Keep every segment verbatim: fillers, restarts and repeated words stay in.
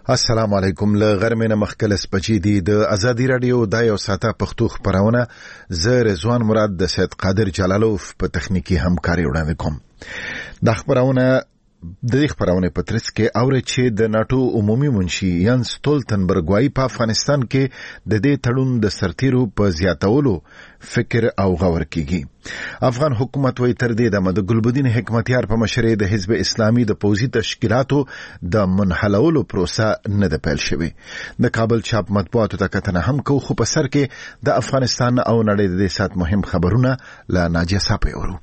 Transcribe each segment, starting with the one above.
السلام علیکم. له غرمه مخکلس بچی دی د ازادي رادیو د یو ساته پښتو خبرونه زه رضوان مراد د سید قادر جلالوف په تخنیکی همکاري وړاندې کوم. د خبرونه د دې خبرونه په ترڅ کې اوري چې د ناتو عمومي منشي یانس ستولتنبرګ وايي په افغانستان کې د دې تړون د سرتیرو په زیاتولو فکر او غور کیږي. افغان حکومت وایي تر دې د ګلبدین حکمتیار په مشرۍ د حزب اسلامي د پوځي تشکیلاتو د منحلولو پروسه نه ده پیل شوې. د کابل چاپ مطبوعاتو ته کتنه هم کو خو په سر کې د افغانستان او نړۍ د سات مهم خبرونه لا ناجیه صاحب اورو.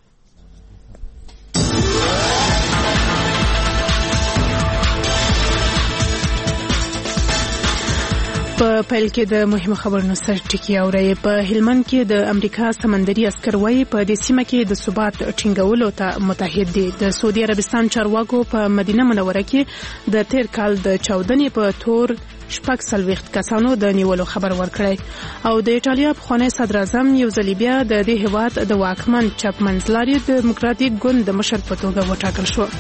په پیل کې د مهمه خبرونو سر ټکی اوري. په هلمند کې د امریکا سمندري عسکر وايي په دې سیمه کې د ثبات ټینګولو ته متحد دي. د سعودي عربستان چارواکو په مدینه منوره کې د تیر کال د چاودنې په تور شپږ سلويخت کسانو د نیولو خبر ورکړی او د ایټالیا پخوانی صدر اعظم یو ځل بیا د دې هیواد د واکمن چپ منځلاري دیموکراتیک ګوند د مشر په توګه وټاکل شو.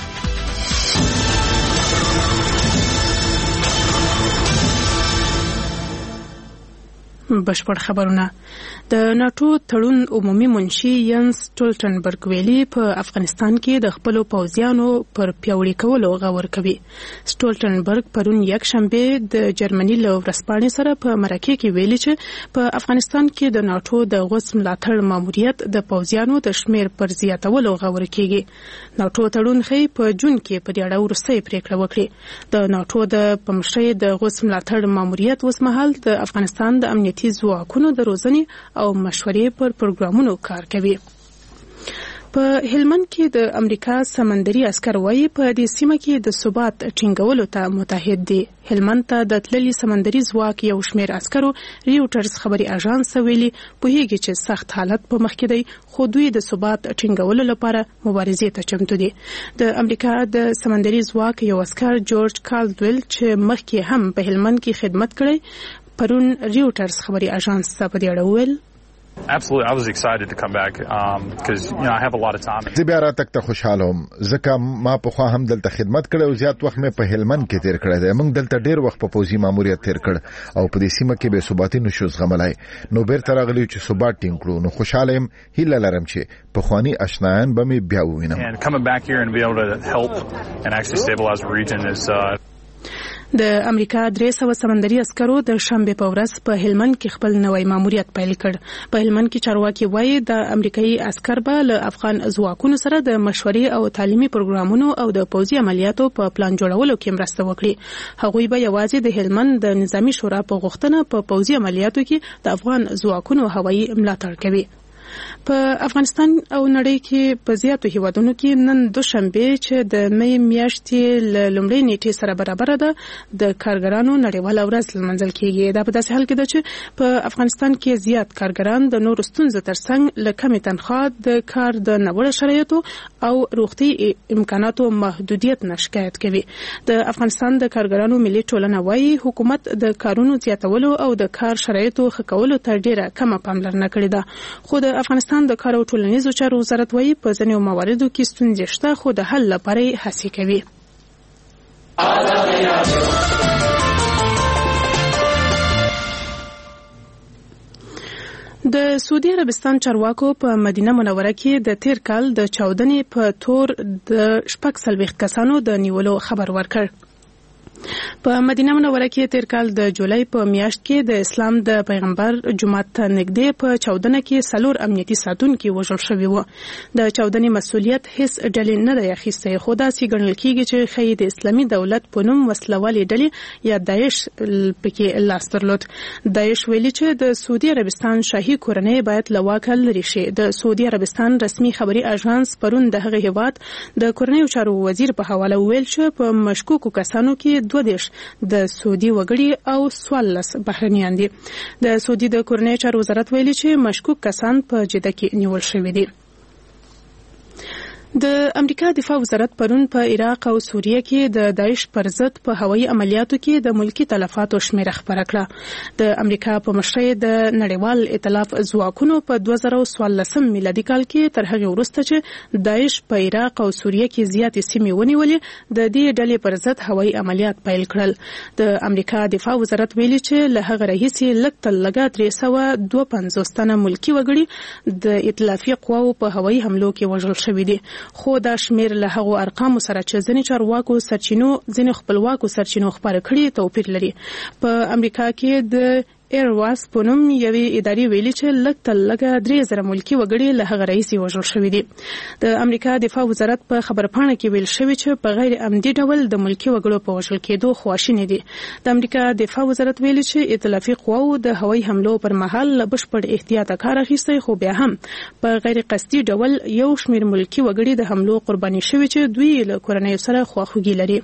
بشپړ خبرونه. د ناتو تړون عمومي منشي یانس ستولټنبرګ ویلي په افغانستان کې د خپل پوځیانو پر پیوړی کولو غور کوي. ستولټنبرګ پرون یک شنبه د جرمني له ورسپانې سره په مرکه کې ویلي چې په افغانستان کې د ناتو د غوث ملاتړ ماموریت د پوځیانو د شمیر پر زیاتولو غور کوي. ناتو تړون خي په جون کې په دې اړه ورسته پریکړه وکړه. د ناتو د پمشرۍ د غوث ملاتړ ماموریت وسمحل د افغانستان د امنیتي ځواکونو د روزنې او مشورې پر پروګرامونو کار کوي. په هلمند کې د امریکا سمندري عسکر وايي په دې سیمه کې د ثبات ټینګولو ته متحد دي. هلمند ته د تللي سمندري ځواک یو شمیر عسکرو ریوټرز خبري اژانس ویلي پوهیږي چې سخت حالت په مخ کې دی خو دوی د ثبات ټینګولو لپاره مبارزې ته چمتو دي. د امریکا د سمندري ځواک یو عسکر جورج کالدویل چې مخکې هم په هلمند کې خدمت کړی پرون ریوټرز خبري اژانس ته په دې اړه وویل. Absolutely, I was excited to come back um because you know I have a lot of time. زه بیا راتګ ته خوشاله وم ځکه ما په خوا هم دلته خدمت کړی او زیات وخت مې په هلمند کې تیر کړی دی. موږ دلته ډیر وخت په پوځي ماموریت تیر کړ او په دې سیمه کې به ثبات نشو زغملای. نو بیرته راغلی چې ثبات ټینګ کړو. نو خوشاله يم هیله لرم چې په خواني آشنایان به مې بیا ووینم. And coming back here and be able to help and actually stabilize the region is uh د امریکا درې سوه سمندري عسکرو د شنبه په ورځ په هلمند کې خپل نوی ماموریت پیل کړ. په هلمند کې چارواکي وایي د امریکایي عسکر به له افغان ځواکونو سره د مشورې او تعلیمي پروګرامونو او د پوځي عملیاتو په پلان جوړولو کې مرسته وکړي. هغوی به یوازې د هلمند د نظامی شورا په غوښتنه په پوځي عملیاتو کې د افغان ځواکونو هوایي ملاتړ کوي. په افغانستان او نړۍ کې په زیاتو هیوادونو کې نن دوشنبه چې د مې میاشتې لومړۍ نیټې سره برابر ده د کارګرانو نړیواله ورځ لمانځل کیږي. دا په داسې حال کې ده چې په افغانستان کې زیات کارګران د نورو ستونزو ترڅنګ له کمې تنخواه د کار د ناوړه شرایطو او روغتي امکاناتو محدودیت نه شکایت کوي. د افغانستان د کارګرانو ملي ټولنه وايي حکومت د کارونو زیاتولو او د کار شرایطو ښه کولو ته ډیره کمه پاملرنه کړې ده. خو د افغانستان د کار او ټولنیزو چارو وزارت وايي په ځینو مواردو کې ستونزې شته خو د حل لپاره هڅې کوي. د سعودي عربستان چارواکو په مدینه منوره کې د تیر کال د چاودنې په تور د شپږ سلويخت کسانو د نیولو خبر ورکړ. په مدینه منوره کې تیر کال د جولای په میاشت کې د اسلام د پیغمبر جمعه ته نږدې په چاودنه کې څلور امنیتي ساتونکي وژل شوي وو. د چاودنې مسؤلیت هیڅ ډلې نه دی اخیستی خو داسې ګڼل کېږي چې ښایي د اسلامي دولت په نوم وسلوالې ډلې یا داعش پکې لاس درلود. داعش ویلي چې د سعودي عربستان شاهي کورنۍ باید له واکه لرې شي. د سعودي عربستان رسمي خبري اژانس پرون د هغه هیواد د کورنیو چارو وزیر په حواله ویل چې په مشکوکو کسانو کې دوه دیش د سعودي وګړي او څوارلس بهرنیان دي. د سعودي د کورنیو چارو وزارت ویلي چې مشکوک کسان په جده کې نیول شوي دي. د امریکا دفاع وزارت پرون په عراق او سوریه کې د داعش پر ضد په هوایي عملیاتو کې د ملکی تلفاتو شمیره خبره کړه. د امریکا په مشرۍ د نړیوال ائتلاف ځواکونو په دوه زره څوارلسم میلادي کال کې تر هغه وروسته چې داعش په عراق او سوریه کې زیاتې سیمې ونیولې د دې ډلې پر ضد هوایي عملیات پیل کړل. د امریکا دفاع وزارت ویلي چې له هغه راهیسې لږ تر لږه درې سوه دوه پنځوس تنه ملکی وګړي د ائتلافي قواو په هوایي حملو کې وژل شوي دي. خو دا شمیر له هغو ارقامو سره چې ځینې چارواکو سرچینو ځینې خپلواکو سرچینو خبره کړي توپیر لري. په امریکا کې د ایرواس په نوم یوې ادارې ویلي چې لږ تر لږه درې زره ملکي وګړي له هغه راهیسې وژل شوي دي. د امریکا دفاع وزارت په خبرپاڼه کې ویل شوي چې په غیر عمدي ډول د ملکي وګړو په وژل کېدو خواشیني دي. د امریکا دفاع وزارت ویلي چې ائتلافي قواو د هوایي حملو پر مهال له بشپړ احتیاطه کار اخیستی، خو بیا هم په غیر قصدي ډول یو شمیر ملکي وګړي د حملو قرباني شوي چې دوی له کورنیو سره خواخوږي لري.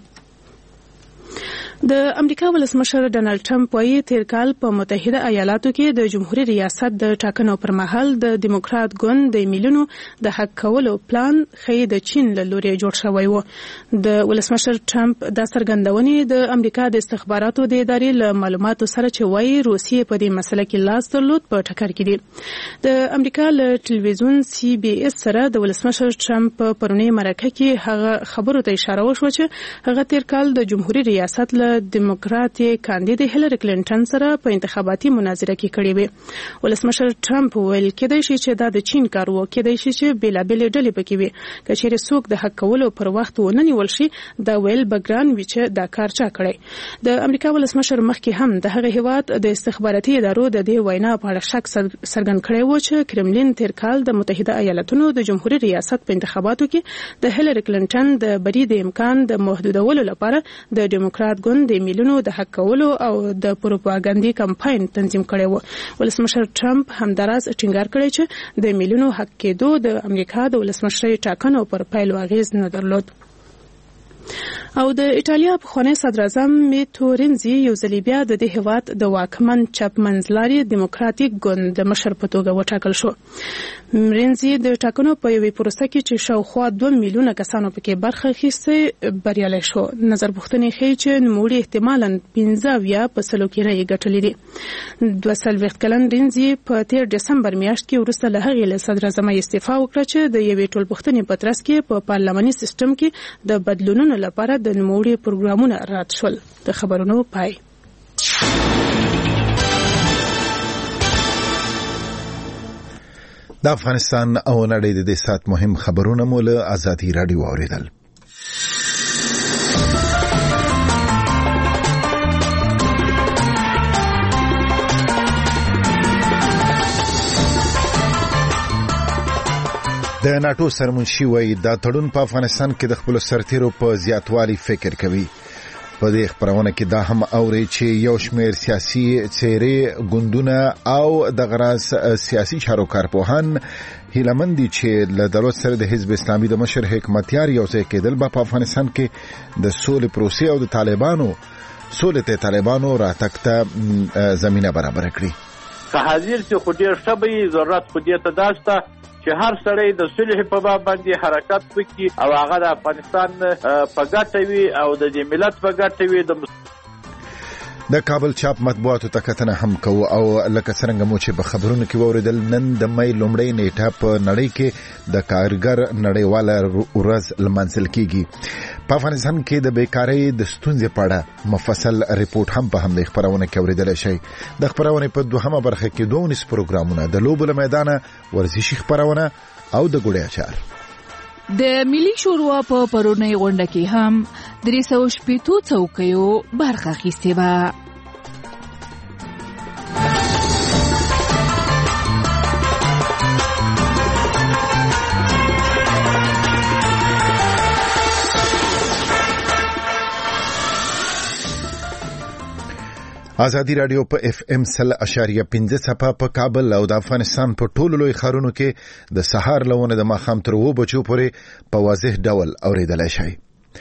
د امریکا ولسمشر ډانلډ ټرمپ وايي تیر کال په متحده ایالاتو کې د جمهوریت ریاست د ټاکنو پر مهال د دیموکرات ګوند د میلیونو د حق کولو پلان خې د چین له لوري جوړ شوی و. د ولسمشر ټرمپ د څرګندونې د امریکا د استخباراتو د ادارې له معلوماتو سره چې وايي روسیې په دې مسله کې لاس درلود په ټکر کې دي. د امریکا له ټلویزیون سی بي اس سره د ولسمشر ټرمپ په پرونی مرکه کې هغه خبرو ته اشاره وشوه چې هغه تیر کال د جمهوریت ریاست له دیموکراتي کاندید هیلری کلینټن سره په انتخاباتي مناظره کې کړې وي. ولسمشر ټرمپ ویل کېدای شي چې دا د چین کار و، کېدای شي چې بېلابېلې ډلې پکې وي. که چیرې څوک د حق کولو پر وخت ونه نیول شي دا ویل به ګران وي چې دا کار چا کړی. د امریکا ولسمشر مخکې هم د هغه هیواد د استخباراتي ادارو د دې وینا په اړه شک څرګند کړی و چې کرملین تیر کال د متحده ایالاتونو د جمهوریت ریاست په انتخاباتو کې د هیلری کلینټن د بری د امکان د محدودولو لپاره د دیموکرات ګوند د میلیونو د حق کولو او د پروپاګاندا کمپاین تنظیم کړی و. ولسمشر ټرمپ همداراز ټینګار کړی چې د میلیونو حق کېدو د امریکا د ولسمشرۍ ټاکنو پر پایلو اغیز نه درلود. او د ایټالیا پخوانی صدر اعظم میتو رینزي یو ځل بیا د دې هیواد د واکمن چپ منځلاري دیموکراتیک ګوند د مشر په توګه وټاکل شو. رینزي د ټاکنو په یوې پروسه کې چې شاوخوا دوه میلیونه کسانو پکې برخه اخیسته بریالی شو. نظر پوښتنې ښیي چې نوموړي احتمالاً پنځه اویا په سلو کې رایې ګټلې دي. دوه څلوېښت کلن رینزي په تیر ډسمبر میاشت کې وروسته له هغې له صدر اعظمۍ استعفا وکړه چې د یوې ټولپوښتنې په ترڅ کې په پارلماني سیستم کې د بدلونونو لپاره د نوموړي پروګرامونه رد شول. د خبرونو پای. د افغانستان او نړۍ د دې سات مهم خبرونه مو له آزادي رادیو اوریدل. د ناتو سرمنشي وایي دا تړون په افغانستان کې د خپل سرتیرو په زیاتوالي فکر کوي. په دې خبرونه کې دا هم اوري چې یو شمېر سیاسي څېرې ګوندونه او د غراس سیاسي چارو کارپوهان هیلمندي چې له دولت سره د حزب اسلامي د مشر حکمتیار یو ځای کېدل به په افغانستان کې د سولې پروسې او د طالبانو سولې ته طالبانو راتګ ته زمينه برابر کړي. که حاضر چې خو ډېر شبي ضرورت خو دې ته داشته چې هر سړی د صلح په باب باندې حرکت وکړي او هغه د افغانستان په ګټه وي او د دې ملت په ګټه وي. د د کابل چاپ مطبوعاتو ته کتنه هم کوو او لکه څنګه مو چې په خبرونو کې ووریدل نن د مې لومړۍ نیټه په نړۍ کې د کارګر نړیواله ورځ لمانځل کیږي. په افغانستان کې د بیکارۍ د ستونزې په اړه مفصل ریپورت هم په همدې خبرونه کې اوریدل شي. د خبرونه په دوهمه برخه کې دوه نس پروګرامونه د لوبو له میدانه ورزشي خبرونه او د ګوډه اچار. د ملي شورا په پرونی غونډه کې هم درې سوه شپېته څوکیو برخه اخیستې وه. آزادی رادیو په اف ام سل اشاریه پنځه صفه په کابل او د افغانستان په ټولو لوی ښارونو کې د سهار لونه د ماښام تر اوه بجو پورې په واضح ډول اوریدلای شي.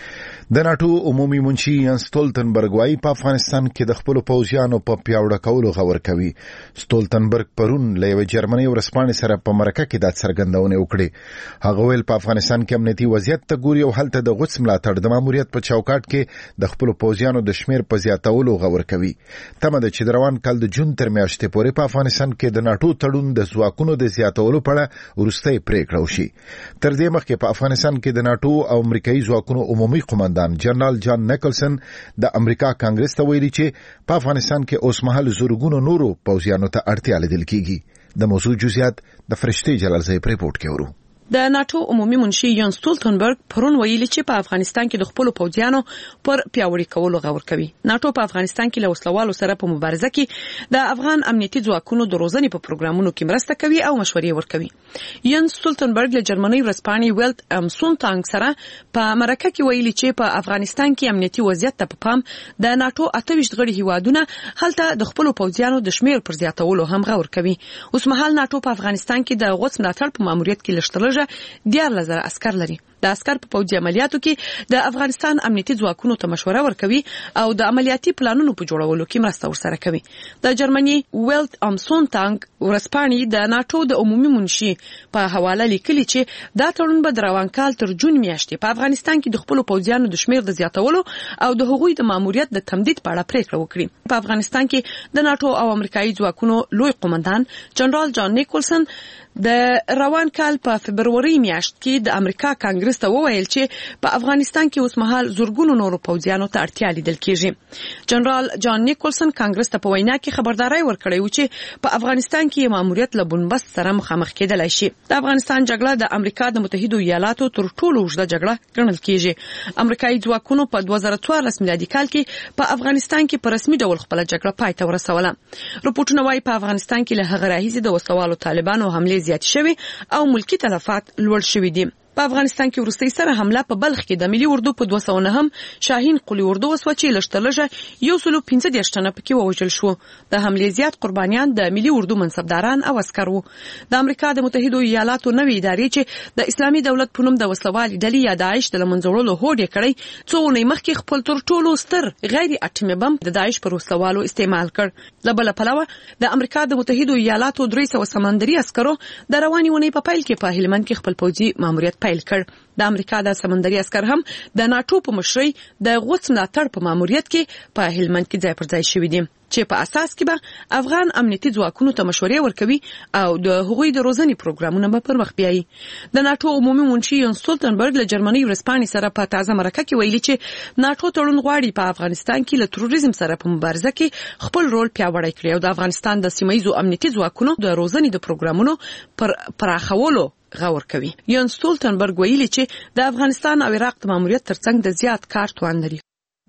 د ناتو عمومي منشي یان ستولتنبرګ وايي په افغانستان کې د خپل پوځیانو په پیاوړه کولو غور کوي. ستولتنبرګ پرون له یو جرمني ورسپانې سره په مرکه کې د څرګندونه وکړه. هغه ویل په افغانستان کې امنیتي وضعیت ته ګوري او هلته د غوڅ ملاتړ د ماموریت په چوکاټ کې د خپل پوځیانو د شمیر په زیاتولو غور کوي. تمه ده چې روان کال د جون تر میاشتې پورې په افغانستان کې د ناتو تړون د ځواکونو د زیاتولو په اړه وروستۍ پریکړه وشي. تر دې مخکې په افغانستان کې د ناتو او امریکایي ځواکونو عمومي قومندان جنرال جان نیکلسن د امریکا کانګرس ته ویلي چې په افغانستان کې اوس مهال زورګونو نورو پوځیانو ته اړتیا لیدل کیږي. د موضوع جزئیات د فرشتي جلال زئی په ریپورت کې ورو. د ناتو عمومي منشي یان ستولتنبرګ پرون ویلي چې په افغانستان کې د خپل پوځیانو پر پیاوړي کولو غور کوي. ناتو په افغانستان کې له وسلوالو سره په مبارزه کې د افغان امنیتي ځواکونو د روزنې په پروګرامونو کې مرسته کوي او مشورې ورکوي. یان ستولتنبرګ له جرمني ورسپانې ویلت امسونتانګ سره په مرکه کې ویلي چې په افغانستان کې امنیتي وضعیت ته په پام د ناتو اته ویشت غړي هیوادونه هلته د خپل پوځیانو د شمیر پر زیاتولو هم غور کوي. اوس مهال ناتو په افغانستان کې د غوڅ ملاتړ په ماموریت کې لشتل دیار لزر اسکر لري. د اسکر په پوځي عملیاتو کې د افغانستان امنیتي ځواکونو ته مشوره ورکوي او د عملیاتي پلانونو په جوړولو کې مرسته ورسره کوي. د جرمني ویلت امسونتانګ ورسپانې د ناتو د عمومي منشي په حواله لیکلي چې دا تړون به د روان کال تر جون میاشتې په افغانستان کې د خپل پوځیانو د شمیر د زیاتولو او د هغوی د ماموریت د تمدید په اړه پریکړه وکړي. په افغانستان کې د ناتو او امریکایي ځواکونو لوی قومندان جنرال جان نیکلسن د روان کال په فبروري میاشت کې د امریکا کانګرس ته وویل چې په افغانستان کې اوس مهال زورګونو نورو پوځیانو ته اړتیا لیدل کیږي. جنرال جان نیکلسن کانګرس ته په وینا کې خبرداري ورکړې و چې په افغانستان کې ماموریت له بنبست سره مخامخ کېدلای شي. د افغانستان جګړه د امریکا د متحده ایالاتو تر ټولو اوږده جګړه ګڼل کیږي. امریکایي ځواکونو په دوه زره څوارلس میلادي کال کې په افغانستان کې په رسمي ډول خپل جګړه پای ته ورسوله. رپورټونه وايي په افغانستان کې له هغه راهیسې د وسلوالو طالبانو حمله زیات شوی او ملکی تلفات لوړ شوی دي. په افغانستان کې وروستۍ سره حمله په بلخ کې د ملي اردو په دوه سوه نهم شاهین قلی اردو وسوه چې لشتلجه یو سلو پنځه دېرش تنه پکې ووژل شو. د حملې زیات قربانیان د ملي اردو منصبداران او عسکر وو. د امریکا د متحده ایالاتو نوې ادارې چې د اسلامي دولت په نوم د وسلوالي ډلې یا داعش د لمنځوړلو هوډ یې کړی څو اونۍ مخکې خپل تر ټولو ستر غیر اټومي بم د داعش پر وسلوالو استعمال کړ. له بل پلوه د امریکا د متحده ایالاتو درې سوه سمندري عسکرو د رواني ونې په پیل کې په هلمند کې خپل پوځي ماموریت پیل کړ. د امریکا د سمندري عسكر هم د ناتو په مشرۍ د غوڅ ملاتړ په ماموریت کې په هلمند کې ځای پر ځای شوي دي چې په اساس کې به افغان امنیتي ځواکونو ته مشورې ورکوي او د هغوی د روزنې پروګرامونه به پر مخ بیایي. د ناتو عمومي منشي یان ستولتنبرګ له جرمني ورسپانې سره په تازه مرکه کې ویلي چې ناتو تړون غواړي په افغانستان کې له تروریزم سره په مبارزه کې خپل رول پیاوړی کړي او د افغانستان د سیمه‌ییزو امنیتي ځواکونو د روزنې د پروګرامونو پر پراخولو غور کوي. یان ستولتنبرګ ویلي چې د افغانستان او عراق د ماموریت ترڅنګ د زیات کار توان لري.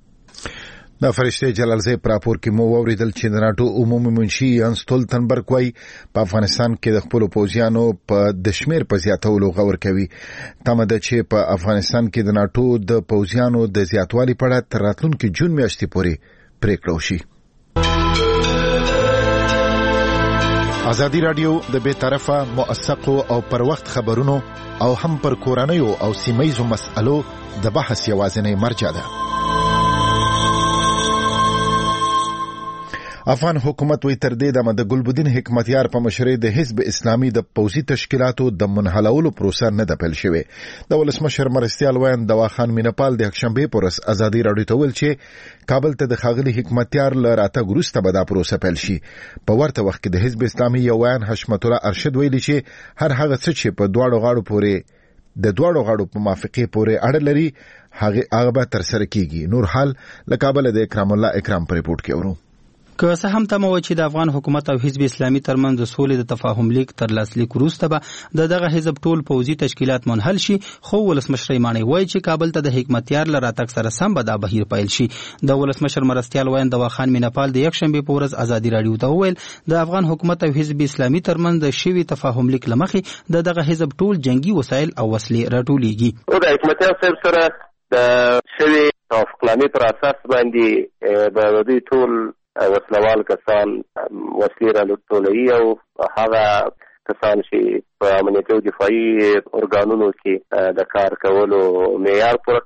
د فرشتي جلال زئی پر راپور کې مو اوریدل چې د ناتو عمومي منشي یان ستولتنبرګ وايي په افغانستان کې د خپل پوځیانو په د شمیر په زیاتولو غور کوي. تمه ده چې په افغانستان کې د ناتو د پوځیانو د زیاتوالي په اړه تر راتلونکي جون میاشتې پورې پریکړه وشي. ازادي رادیو د بے طرفه موثقو او پر وخت خبرونو او هم پر کورنیو او سیمه‌ییزو مسألو د بحث یوازینی مرجع ده. افغان حکومت وی تر دې دمه د ګلبدین حکمتیار په مشرۍ د حزب اسلامي د پوځي تشکیلاتو د منحلولو پروسه نه د پیل شوې. د ولسمشر مرستیال وین دواخان مینپال د یکشنبه پر ورځ ازادي رادیو ته ویل چې کابل ته د ښاغلي حکمتیار له راتګ وروسته به دا پروسه پیل شي. په ورته وخت کې د حزب اسلامي یو وین حشمت الله ارشد ویلي چې هر هغه څه چې په دواړو غاړو پورې د دواړو غاړو په موافقه پورې اړه لري هغه هغه به تر سره کیږي. نور حال له کابل د اکرام الله اکرام په ریپورت کې ورو. که څه هم تمه و چې د افغان حکومت او حزب اسلامي ترمنځ د سولې د تفاهم لیک تر لاسلیک وروسته به د دغه حزب ټول پوځي تشکیلات منحل شي، خو ولسمشر مانی وایي چې کابل ته د حکمتیار له راتګ سره سم به دا بهیر پیل شي. د ولسمشر مرستیال وین دواخان مینپال د یکشنبه په ورځ ازادي رادیو ته وویل د افغان حکومت او حزب اسلامي ترمنځ د شوي تفاهم لیک لمخې د دغه حزب ټول جنگي وسایل او وسلې راټولېږي. او د حکمتیار صاحب سره د شوي توافقنامې پر اساس باندې د دوی ټول وسلوال کسان وسلې را ټولوي او هغه کسان چې په امنیتي او دفاعي ارګانونو کې د کار کولو معیار پوره کوي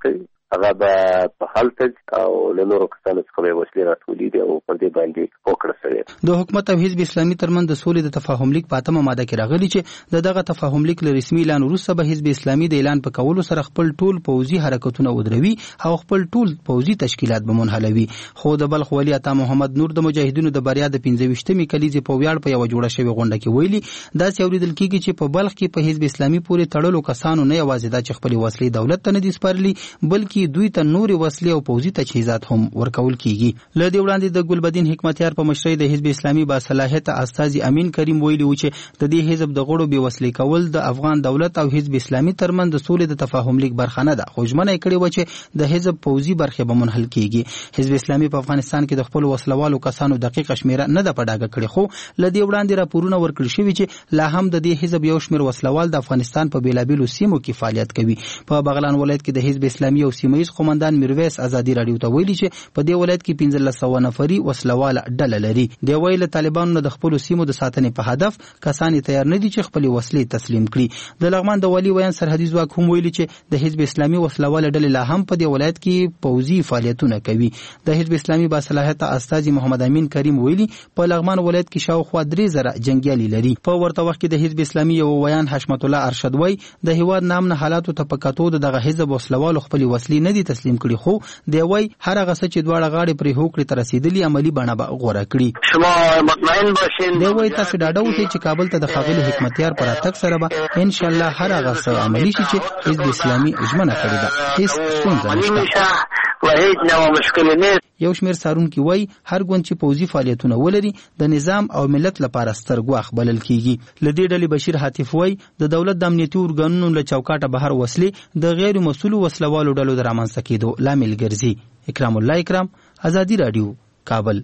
هغه به په حالت او له نورو کسانو څخه به وسلې راټولېږي او پر دې باندې وکړه سوې. د حکومت او حزب اسلامي ترمنځ د سولې د تفاهم لیک په اتمه ماده کې راغلي چې د دغه تفاهم لیک له رسمي اعلان وروسته به حزب اسلامي د اعلان په کولو سره خپل ټول پوځي حرکتونه ودروي او خپل ټول پوځي تشکیلات به منحلوي. خو د بلخ ولی عطا محمد نور د مجاهدینو د بریا د پنځه ویشتمې کلیزې په ویاړ په یو جوړه شوې غونډه کې ویلي داسې اورېدل کېږي چې په بلخ کې په حزب اسلامي پورې تړلو کسانو نه یوازې دا چې خپل وسلې دولت ته نه دي سپارلي بلکې دوی ته نورې وسلې او پوځي تجهیزات هم ورکول کېږي. له دې وړاندې د ګلبدین حکمتیار په مشرۍ د حزب اسلامي با صلاحیت استاذ امین کریم ویلي و چې د دې حزب د غړو بې وسلې کول د افغان دولت او حزب اسلامي ترمنځ د سولې د تفاهم لیک برخه نه ده خو ژمنه یې کړې وه چې د حزب پوځي برخې به منحل کېږي. حزب اسلامي په افغانستان کې د خپلو وسلوالو کسانو دقیقه شمیره نه ده په ډاګه کړې خو له دې وړاندې راپورونه ورکړل شوي چې لا هم د دې حزب یو شمېر وسلوال د افغانستان په بېلابېلو سیمو کې فعالیت کوي. په بغلان ولایت کې د حزب اسلامي او سیمه ییز قومندان میرویس ازادي راډیو ته ویلي چې په دې ولایت کې پنځلس سوه نفري وسلواله ډله لري. دی وایي له طالبانو نه د خپلو سیمو د ساتنې په هدف کسان تیار نه دي چې خپلې وسلې تسلیم کړي. د لغمان د والي ویان سرحدي ځواک هم ویلي چې د حزب اسلامي وسلواله ډلې لا هم په دې ولایت کې پوځي فعالیتونه کوي. د حزب اسلامي با صلاحیت استاذ محمد امین کریم ویلي په لغمان ولایت کې شاوخوا درې زره جنګیالي لري. په ورته وخت کې د حزب اسلامي یو ویان حشمت الله ارشد وایي د هیواد نام نه حالاتو ته په کتو دغه حزب وسلوالو خپلې وسلې نه دي تسلیم کړي خو دی وایي هر هغه څه چې دواړه غاړې پرې هوکړې ته رسېدلي عملي بڼه به غوره کړي. شما مطمئن باشین دی وایي تاسو ډاډه اوسئ چې کابل ته د ښاغلي حکمتیار پر راتګ سره به ان شاء الله هر هغه څه عملي شي چې حزب اسلامي ژمنه کړې ده. هیڅ ستونزه نشته و هیڅ ډول مشکل نه. یو شمېر څارونکي وایي هر ګوند چې پوځي فعالیتونه ولري د نظام او ملت لپاره ستر ګواښ بلل کېږي. له دې ډلې بشیر حاتف وایي د دولت د امنیتي ارګانونو له چوکاټه بهر وسلې د غیر مسؤلو وسلوالو ډلو د رامنځته کېدو لامل ګرځي. اکرام الله اکرام، ازادي راډیو، کابل.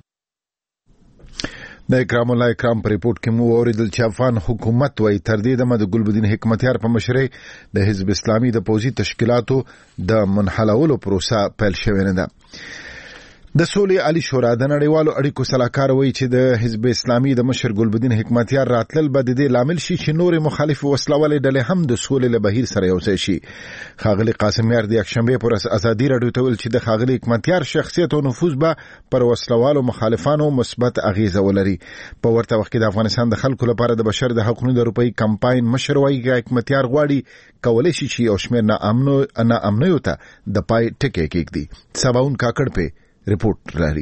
د اکرام الله اکرام په ریپورت کې مو اوریدل چې افغان حکومت وایي تر دې دمه د ګلبدین حکمتیار په مشرۍ د حزب اسلامي د پوځي تشکیلاتو د منحلولو پروسه پیل شوې نه ده. د سولې عالی شورا د نړیوالو اړیکو سلاکار وایي چې د حزب اسلامي د مشر ګلبدین حکمتیار راتلل به د دې لامل شي چې نور مخالف وسلوالې ډلې هم د سولې له بهیر سره یو ځای شي. ښاغلي قاسم یار د یکشنبې پر ازادي راډیو ته ویل چې د ښاغلي حکمتیار شخصیت او نفوذ به پر وسلوالو مخالفانو مثبت اغیزه ولري. په ورته وخت کې د افغانستان د خلکو لپاره د بشر د حقوقو د روپۍ کمپاین مشر وایي حکمتیار غواړي کولای شي چې یو شمېر ناامنو ناامنیو ته د پای ټکی کېږدي. سباون کاکړ په ریپورت لري.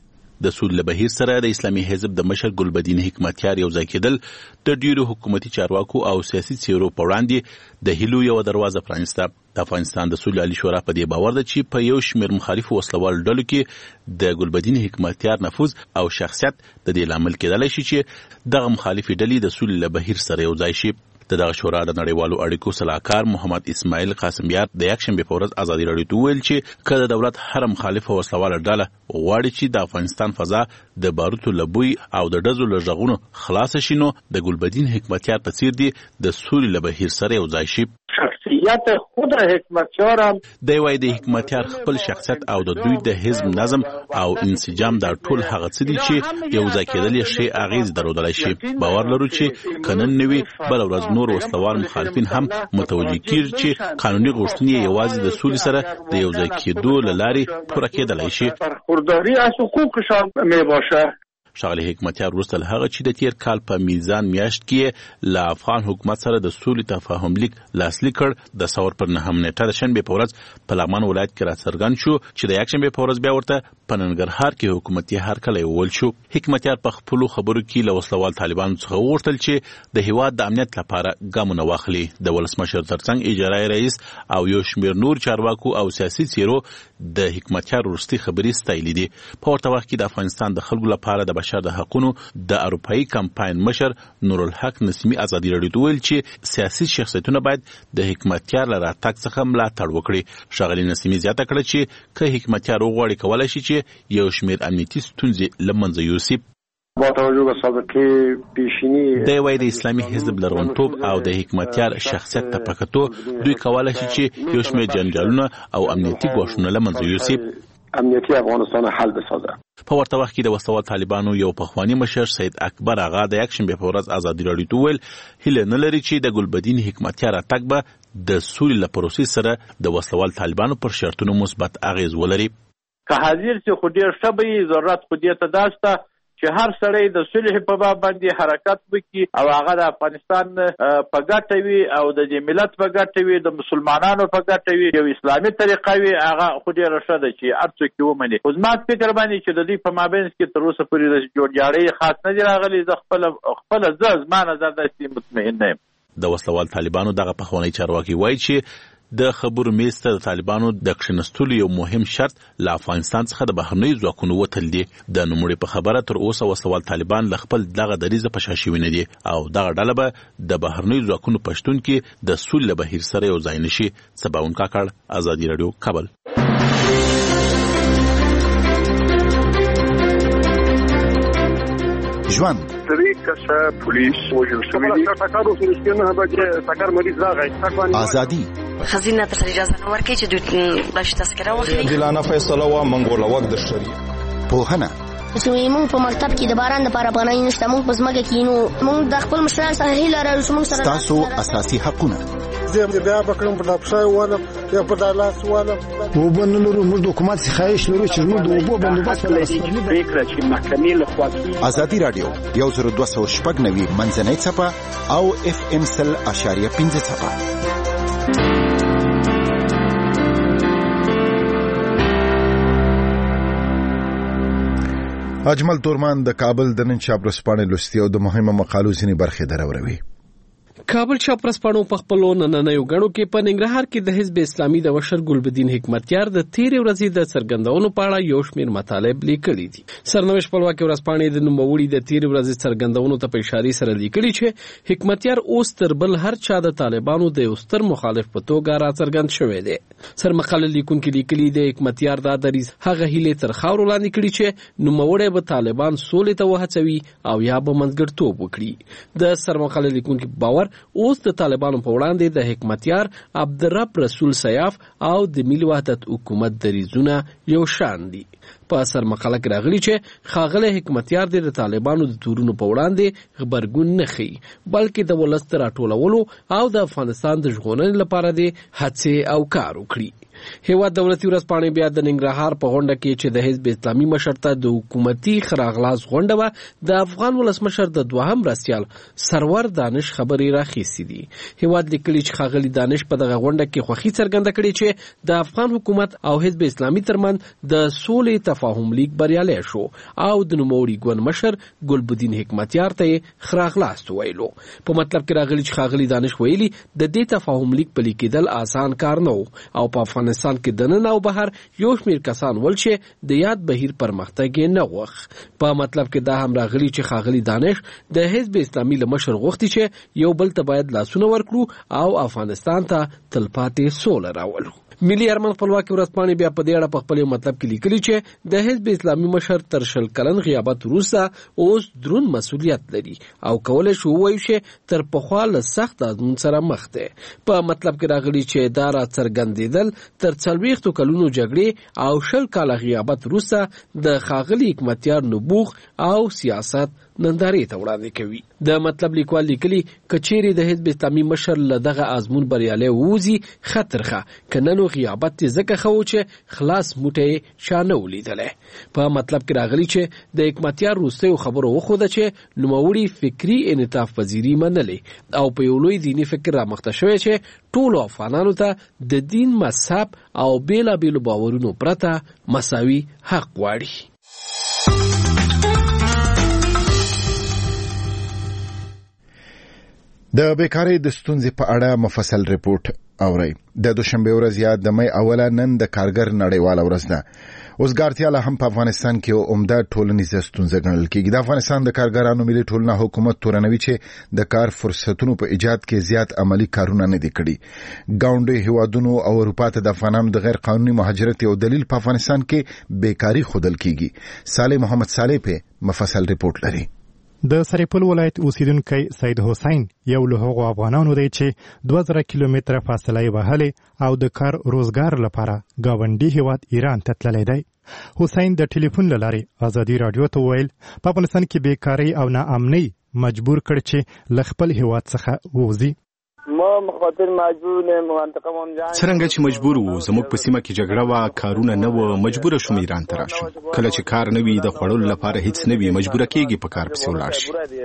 د سولې بهیر سره د اسلامي حزب د مشر ګلبدین حکمتیار یو ځای کېدل د ډیرو حکومتي چارواکو او سیاسي څیرو په وړاندې د هیلو یو دروازه پرانیسته. د افغانستان د سولې عالی شورا په دې باور ده چې په یو شمېر مخالف وسلوال ډلو کې د ګلبدین حکمتیار نفوذ او شخصیت د دې لامل کېدلی شي چې دغه مخالفې ډلې د سولې له بهیر سره یو ځای شي. د دغه شورا د نړیوالو اړیکو سلاکار محمد اسماعیل قاسم یار د یکشنبې په ورځ ازادي راډیو ته ویل چې که د دولت هر مخالفه وسلواله ډله غواړي چې د افغانستان فضا د باروتو له بوی او د ډزو له غږونو خلاص شي نو د ګلبدین حکمتیار په څیر دی د سولې له بهیر سره یو ځای شي. شخصیت خود حکمتیار هم دی وایي د حکمتیار خپل شخصیت او د دوی د حزب نظم او انسجام دا ټول هغه څه دي چې یو ځای کېدل یې ښې اغېز درلودلی شي. باور لرو چې که نن نه وي بله ورځ نور وسلوال مخالفین هم متوجه کېږي چې قانوني غوښتنې یې یوازې د سولې سره د یو ځای کېدو له لارې پوره کېدلی شي. برخورداری از حقوقشان میباشه. ښاغلي حکمتیار وروسته له هغه چې د تیر کال په میزان میاشت کې له افغان حکومت سره د سولې تفاهم لیک لاسلیک کړ د ثور پر نهم نیټه د شنبې په ورځ په لغمان ولایت کې راڅرګند شو چې د یکشنبې په ورځ بیا ورته په ننګرهار کې حکومتي هرکلی وویل شو. حکمتیار په خپلو خبرو کې له وسلوال طالبانو څخه وغوښتل چې د هیواد د امنیت لپاره ګامونه واخلي. د ولسمشر ترڅنګ اجرایي رئیس او یو شمېر نور چارواکو او سیاسي څیرو د حکمتیار وروستۍ خبرې ستایلې دي. په ورته وخت کې د افغانستان د خلکو لپاره د بشر د حقونو د اروپایي کمپاین مشر نورالحق نسیمي ازادي راډیو ته ویل چې سیاسي شخصیتونه باید د حکمتیار له راتګ څخه ملاتړ وکړي. ښاغلي نسیمي زیاته کړه چې که حکمتیار وغواړي کولی شي چې یو شمېر امنیتي ستونزې له منځه یوسي. با توجه به سابقه پیشینی دی وایي د اسلامي حزب لرغونتوب او د حکمتیار شخصیت ته په کتو دوی کولی شي چې یو شمېر جنجالونه او امنیتي ګواښونه له منځه یوسي. امنیتی افغانستان حل بسازه. په ورته وخت کې د وسوال طالبانو یو پخوانی مشر سید اکبر آغا د یک شنبه په ورځ ازادي راډیو ته ویل هیله نه لري چې د ګلبدین حکمتیار اتک به د سولې له پروسې سره د وسوال طالبانو پر شرطونو مثبت اغیز ولري. که حاضر چې خو ډیر شبي ضرورت خو دې ته داسته چې هر سړی د صلح په باب باندې حرکت وکړي او هغه د افغانستان په ګټه وي او د دې ملت په ګټه وي د مسلمانانو په ګټه وي یو اسلامي طریقه وي هغه خو ډیره ښه ده چې هر څوک یې ومني. خو زما فکر باندې چې د دوی په مابینځ کې تر اوسه پورې د جوړجاړۍ خاص نه دي راغلي. زه خپله خپله زه زما نظر داسې مطمئن نه یم. د وسلوال طالبانو دغه پخوانی چارواکي وایي چې د خبرو میز ته د طالبانو د کښینستلو یو مهم شرط له افغانستان څخه د بهرنیو ځواکونو وتل دي. د نوموړي په خبره تر اوسه وسلوال طالبان له خپل دغه دریځه په شا شوي نه دي او دغه ډله به د بهرنیو ځواکونو په شتون کې د سولې له بهیر سره یو ځای نشي. سباون کاکړ، ازادي راډیو، کابل. ژوند درې کسه پولیس وژل شوي دي. ټکر وشو نه به ټکر مریض راغی. ازادي خزینه ته اجازه نه ورکړي چې دوی بش تذکره واخلي. دلانه فیصله وا منګول وخت د شری پوهنه چې موږ په مکتب کې د باران لپاره پناه نشته. موږ په ځمکه کې نو موږ د خپل مشران سره هیله لرو چې موږ سره تاسو اساسي حقونه زه بیا بکرم په لپشای واله یا په دالاس واله وبن لرو موږ د حکومت څخه خواهش لرو چې موږ د وبو بندوبست ولرو. فکر چې محکمې له خوا ازادي راډیو یو زر دوه سوه شپږ نوي منځنۍ څپه او اف ام سل اشاریه پنځه څپه. اجمل تورمان د کابل د نن چاپرسپانې لوستي او د مهمه مقالو ځینې برخې دروروي. کابل چاپرسپانو په خپلو نننیو غړو کې په ننګرهار کې د حزب اسلامي د مشر ګلبدین حکمتیار د تیرې ورځې د څرګندونو په اړه یو شمېر مطالب لیکلي دي. سرنوشت خپلواکي ورځپاڼې د نوموړي د تیرې ورځې څرګندونو ته په اشاره سره لیکلي چې حکمتیار اوس تر بل هر چا د طالبانو د یو ستر مخالف په توګه راڅرګند شوی دی. سرمقاله لیکونکي لیکلي د حکمتیار دا دریځ هغه هیلې تر خاورو لاندې کړي چې نوموړی به طالبان سولې ته وهڅوي او یا به منځګړیتوب وکړي. د سرمقاله لیکونکي باور اوس د طالبانو په وړاندې د حکمتیار، عبدالرب رسول سیاف او د ملي وحدت حکومت دریځونه یو شان دي. په سر مقاله کې راغلي چې ښاغلی حکمتیار د طالبانو د تورونو په وړاندې غبرګون نه ښیي بلکې د ولس د راټولولو او د افغانستان د ژغورنې لپاره د هڅې او کار وکړي. هیواد دولتي ورځپاڼې بیا د ننګرهار په غونډه کې چې د حزب اسلامي مشر ته د حکومتي خراغلاس غونډه وه د افغان ولسمشر د دوهم مرستیال سرور دانش خبرې راخیستې دي. هیواد لیکلي چې ښاغلي دانش په دغه غونډه کې خوښي څرګنده کړې چې د افغان حکومت او حزب اسلامي ترمنځ د سولې تفاهم لیک بریالی شو او د نوموړي ګوند مشر ګلبدین حکمتیار ته یې خراغلاس ویلو. په مطلب کې راغلي چې ښاغلي دانش ویلي د دې تفاهم لیک پلي کېدل آسان کار نه و او په افغانستان کې دننه او بهر یو شمېر کسان ول چې د یاد بهیر پرمختګ یې نه غوښ. په مطلب کې دا هم راغلي چې ښاغلي دانش د حزب اسلامي له مشر غوښتي چې یو بل ته باید لاسونه ورکړو او افغانستان ته تلپاتې سوله راولو. ملي ارمان خپلواکي ورځپاڼې بیا په دې اړه په خپل مطلب کې لیکلي چې د حزب اسلامي مشر تر شل کلن غیابت وروسته اوس دروند مسؤلیت لري او کولای شي ووایي چې تر پخوا له سخت آزمون سره مخ دی. په مطلب کې راغلي چې دا راڅرګندېدل تر څلوېښتو کلونو جګړې او شل کاله غیابت وروسته د ښاغلي حکمتیار نبوغ او سیاست نندارې ته وړاندې کوي. د مطلب لیکوال لیکلي کچېرې د حزب اسلامي مشر له دغه آزمون بریالی ووځي خطرخه که نن غیابت یې ځکه ښه و چې خلاص موټی یې چا نه ولیدلی. په مطلب کې راغلي چې د حکمتیار وروستیو خبرو وښوده چې نوموړي فکري انعطاف پذیري منلې او په یو لوی دیني فکر رامخته شوی چې ټولو افغانانو ته د دین، مذهب او بېلابېلو باورونو پرته مساوي حق غواړي. د بیکارۍ د ستونزې په اړه مفصل ریپورت اورئ. د دوشنبه ورځ یا د مې اوله نن د کارګر نړیواله ورځ ده. اوسګارتیا لا هم په افغانستان کې عمده ټولنیزه ستونزه ګڼل کېږي. د افغانستان د کارګرانو ملي ټولنه حکومت تورنوي چې د کار فرصتونو په ایجاد کې زیات عملی کارونه نه دي کړي. ګاونډي هیوادونو او اروپا ته د افغانانو د غیر قانوني مهاجرت یو دلیل په افغانستان کې بیکاری خودل کېږي. صالح محمد صالح په مفصل ریپورت لري. د سرپل ولایت اوسیدونکی سید حسین یو له هغو افغانانو دی چې دوه زره کیلومتره فاصله یې وهلې او د کار روزګار لپاره ګاونډي هیواد ایران ته تللی دی. حسین د ټلیفون له لارې ازادي راډیو ته وویل په افغانستان کې بیکاري او ناامنۍ مجبور کړ چې له خپل هیواد څخه ووځي. ما مخاطر مجبور نه منطقه مون ځان څنګه چې مجبور وو زموږ په سیمه کې جګړه وا کارونه نه و مجبور شوم ایران ته راشم. کله چې کار نه وي د خړول لپاره هیڅ نه وي مجبور کېږي په کار پسې ولاړ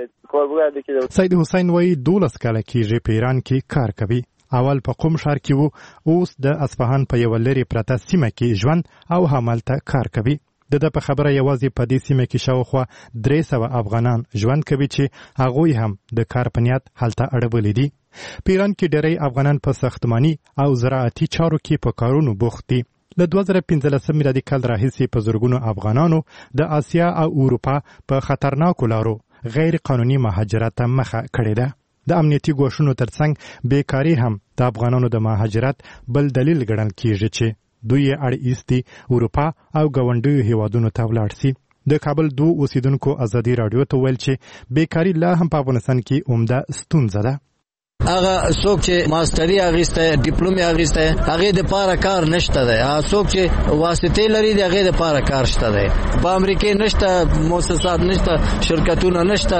شي. سید حسین وایي دولس کاله کېږي په ایران کې کار کوي. اول په قم ښار کې وو اوس د اصفهان په یو لرې پرته سیمه کې ژوند او همالته کار کوي. د ده په خبره یوازې په دې سیمه کې شاوخوا درې سوه افغانان ژوند کوي چې هغوی هم د کار په نیت هلته اړولي دي. په ایران کې ډېری افغانان په ساختماني او زراعتي چارو کې په کارونو بوخت دي. له دوه زره پنځلسم میلادي کال راهیسې په زرګونو افغانانو د اسیا او اروپا په خطرناکو لارو غیر قانوني مهاجرت ته مخه کړې ده. د امنیتي ګواښونو ترڅنګ بیکاري هم د افغانانو د مهاجرت بل دلیل ګڼل کیږي چې دوی یې اړ ایستي اروپا او ګاونډیو هیوادونو ته ولاړ سي. د کابل دوه اوسیدونکو ازادي راډیو ته ویل چې بیکاري لا هم په افغانستان کې عمده ستونزه ده. هغه څوک چې ماستری اغیسته ډیپلومي اغیسته هغه د پاره کار نشته ده. هغه څوک چې واسطه لري هغه د پاره کار شته ده. په امریکا نشته مؤسسات نشته شرکتونه نشته.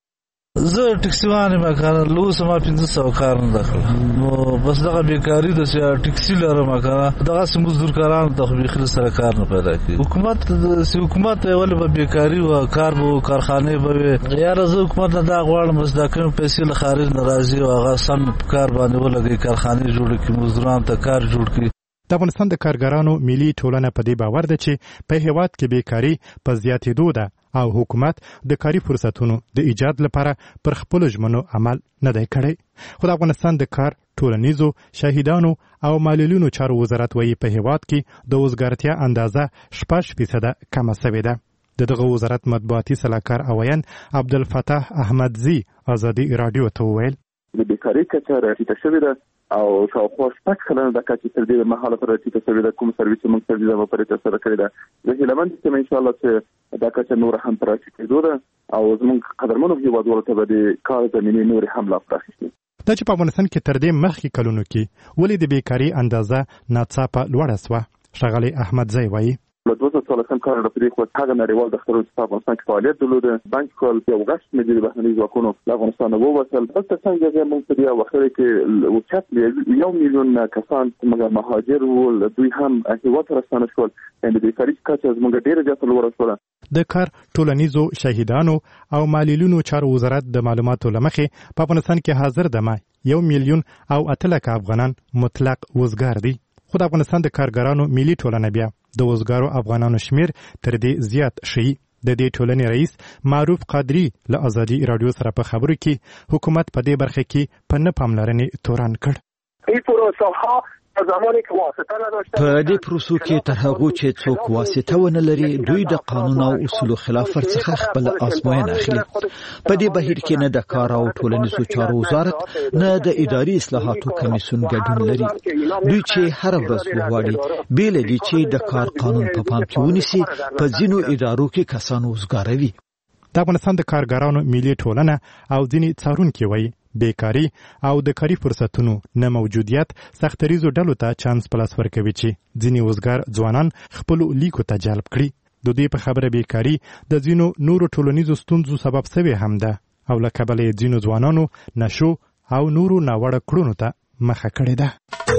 زه ټکسیوانه ما کار لوس ما پنځه سوه کار نه داخله نو بس دغه بیکاری د ټکسی لاره ما کار دغه سم مزدور کاران د خپل سره کار نه پیدا کوي. حکومت د حکومت ول به بیکاری او کار بو کارخانه به یار زه حکومت نه دا غواړم بس دا کوم پیسې له خارج ناراضي او هغه سم کار باندې ولګي کارخانه جوړ کړي مزدوران ته کار جوړ کړي. د افغانستان د کارګرانو ملي ټولنه په دې باور ده چې په هیواد کې بیکاری په زیاتېدو ده او حکومت د کاري فرصتونو د ایجاد لپاره پر خپل ژمنو عمل نه دی کړی. خو د افغانستان د کار ټولنیزو شهیدانو او معلولینو چارو وزارت وایي په هیواد کې د وزګارتیا اندازه شپږ فیصده کمه سوې ده. د دغه وزارت مطبوعاتي سلاکار اوین عبدالفتاح احمدزي ازادي راډیو ته وویل د بیکارۍ کچه راټیټه شوې ده او شاوخوا شپږ سلنه د کچې تر دې مهاله پورې راټیټه شوې ده. کوم سرویس موږ تر دې پورې ترسره کړې ده. زه هیله مند یم انشاءالله چې دا کچه نور هم تر راټیټېدو ده او زموږ قدرمنو هیوادوالو ته به د کار زمینې نورې هم لا پراخې شي. دا چې په افغانستان کې تر دې مخکې کلونو کې ولې د بیکارۍ اندازه ناڅاپه لوړه سوه. ښاغلی احمدزی وایي له دوه زره څوارلسم کال راپورې خو هغه نړیوال دفترونه چې په افغانستان کې فعالیت درلوده بانک کول یو غټ مدیر بهرني ځواکونو له افغانستانه ووتل. دلته څنګه چې موږ په دې وخت کې اوچت یو میلیون کسان مګر مهاجر ول دوی هم هیواد ته راستانه شول. یعنې د بیکارۍ کچه زموږ ډېره زیاته لوړه شوله. د کار ټولنیزو شهیدانو او معلولینو چارو وزارت د معلوماتو له مخې په افغانستان کې حاضر دمه یو میلیون او اته لکه افغانان مطلق وزګار دي. خو د افغانستان د کارګرانو ملي ټولنه بیا د وزګارو افغانانو شمیر تر دې زیات شي. د دې ټولنې رئیس معروف قادری له ازادي راډیو سره په خبرو کې حکومت په دې برخه کې په نه پاملرنې تورن کړ. این پروسه ها زمانی که واسطه نداشتن په دې پروسو کې تر هغه چې څوک واسطه ونه لري دوی د قانون او اصولو خلاف څخه خپل آزموینه اخلي. په دې بهیر کې نه د کار او ټولنیزو چارو وزارت نه د اداري اصلاحاتو کمیسیون ګډون لري. دوی چې هر ورځ وغواړي بیل دي چې د کار قانون په پام کې ونیسي په ځینو ادارو کې کسان وزګاروي. د افغانستان د کارګرانو ملي ټولنه او ځینې څارونکي وایي بیکاری او د کاري فرصتونو نه موجودیت سختریزو ډلو ته چانس پلاس ورکوي چې ځینې وزګار ځوانان خپلو لیکو ته جلب کړي. د دوی په خبره بیکاری د ځینو نورو ټولنیزو ستونزو سبب سوی هم ده او له کبله یې ځینو ځوانانو نشو او نورو ناوړه کړنو ته مخه کړې ده.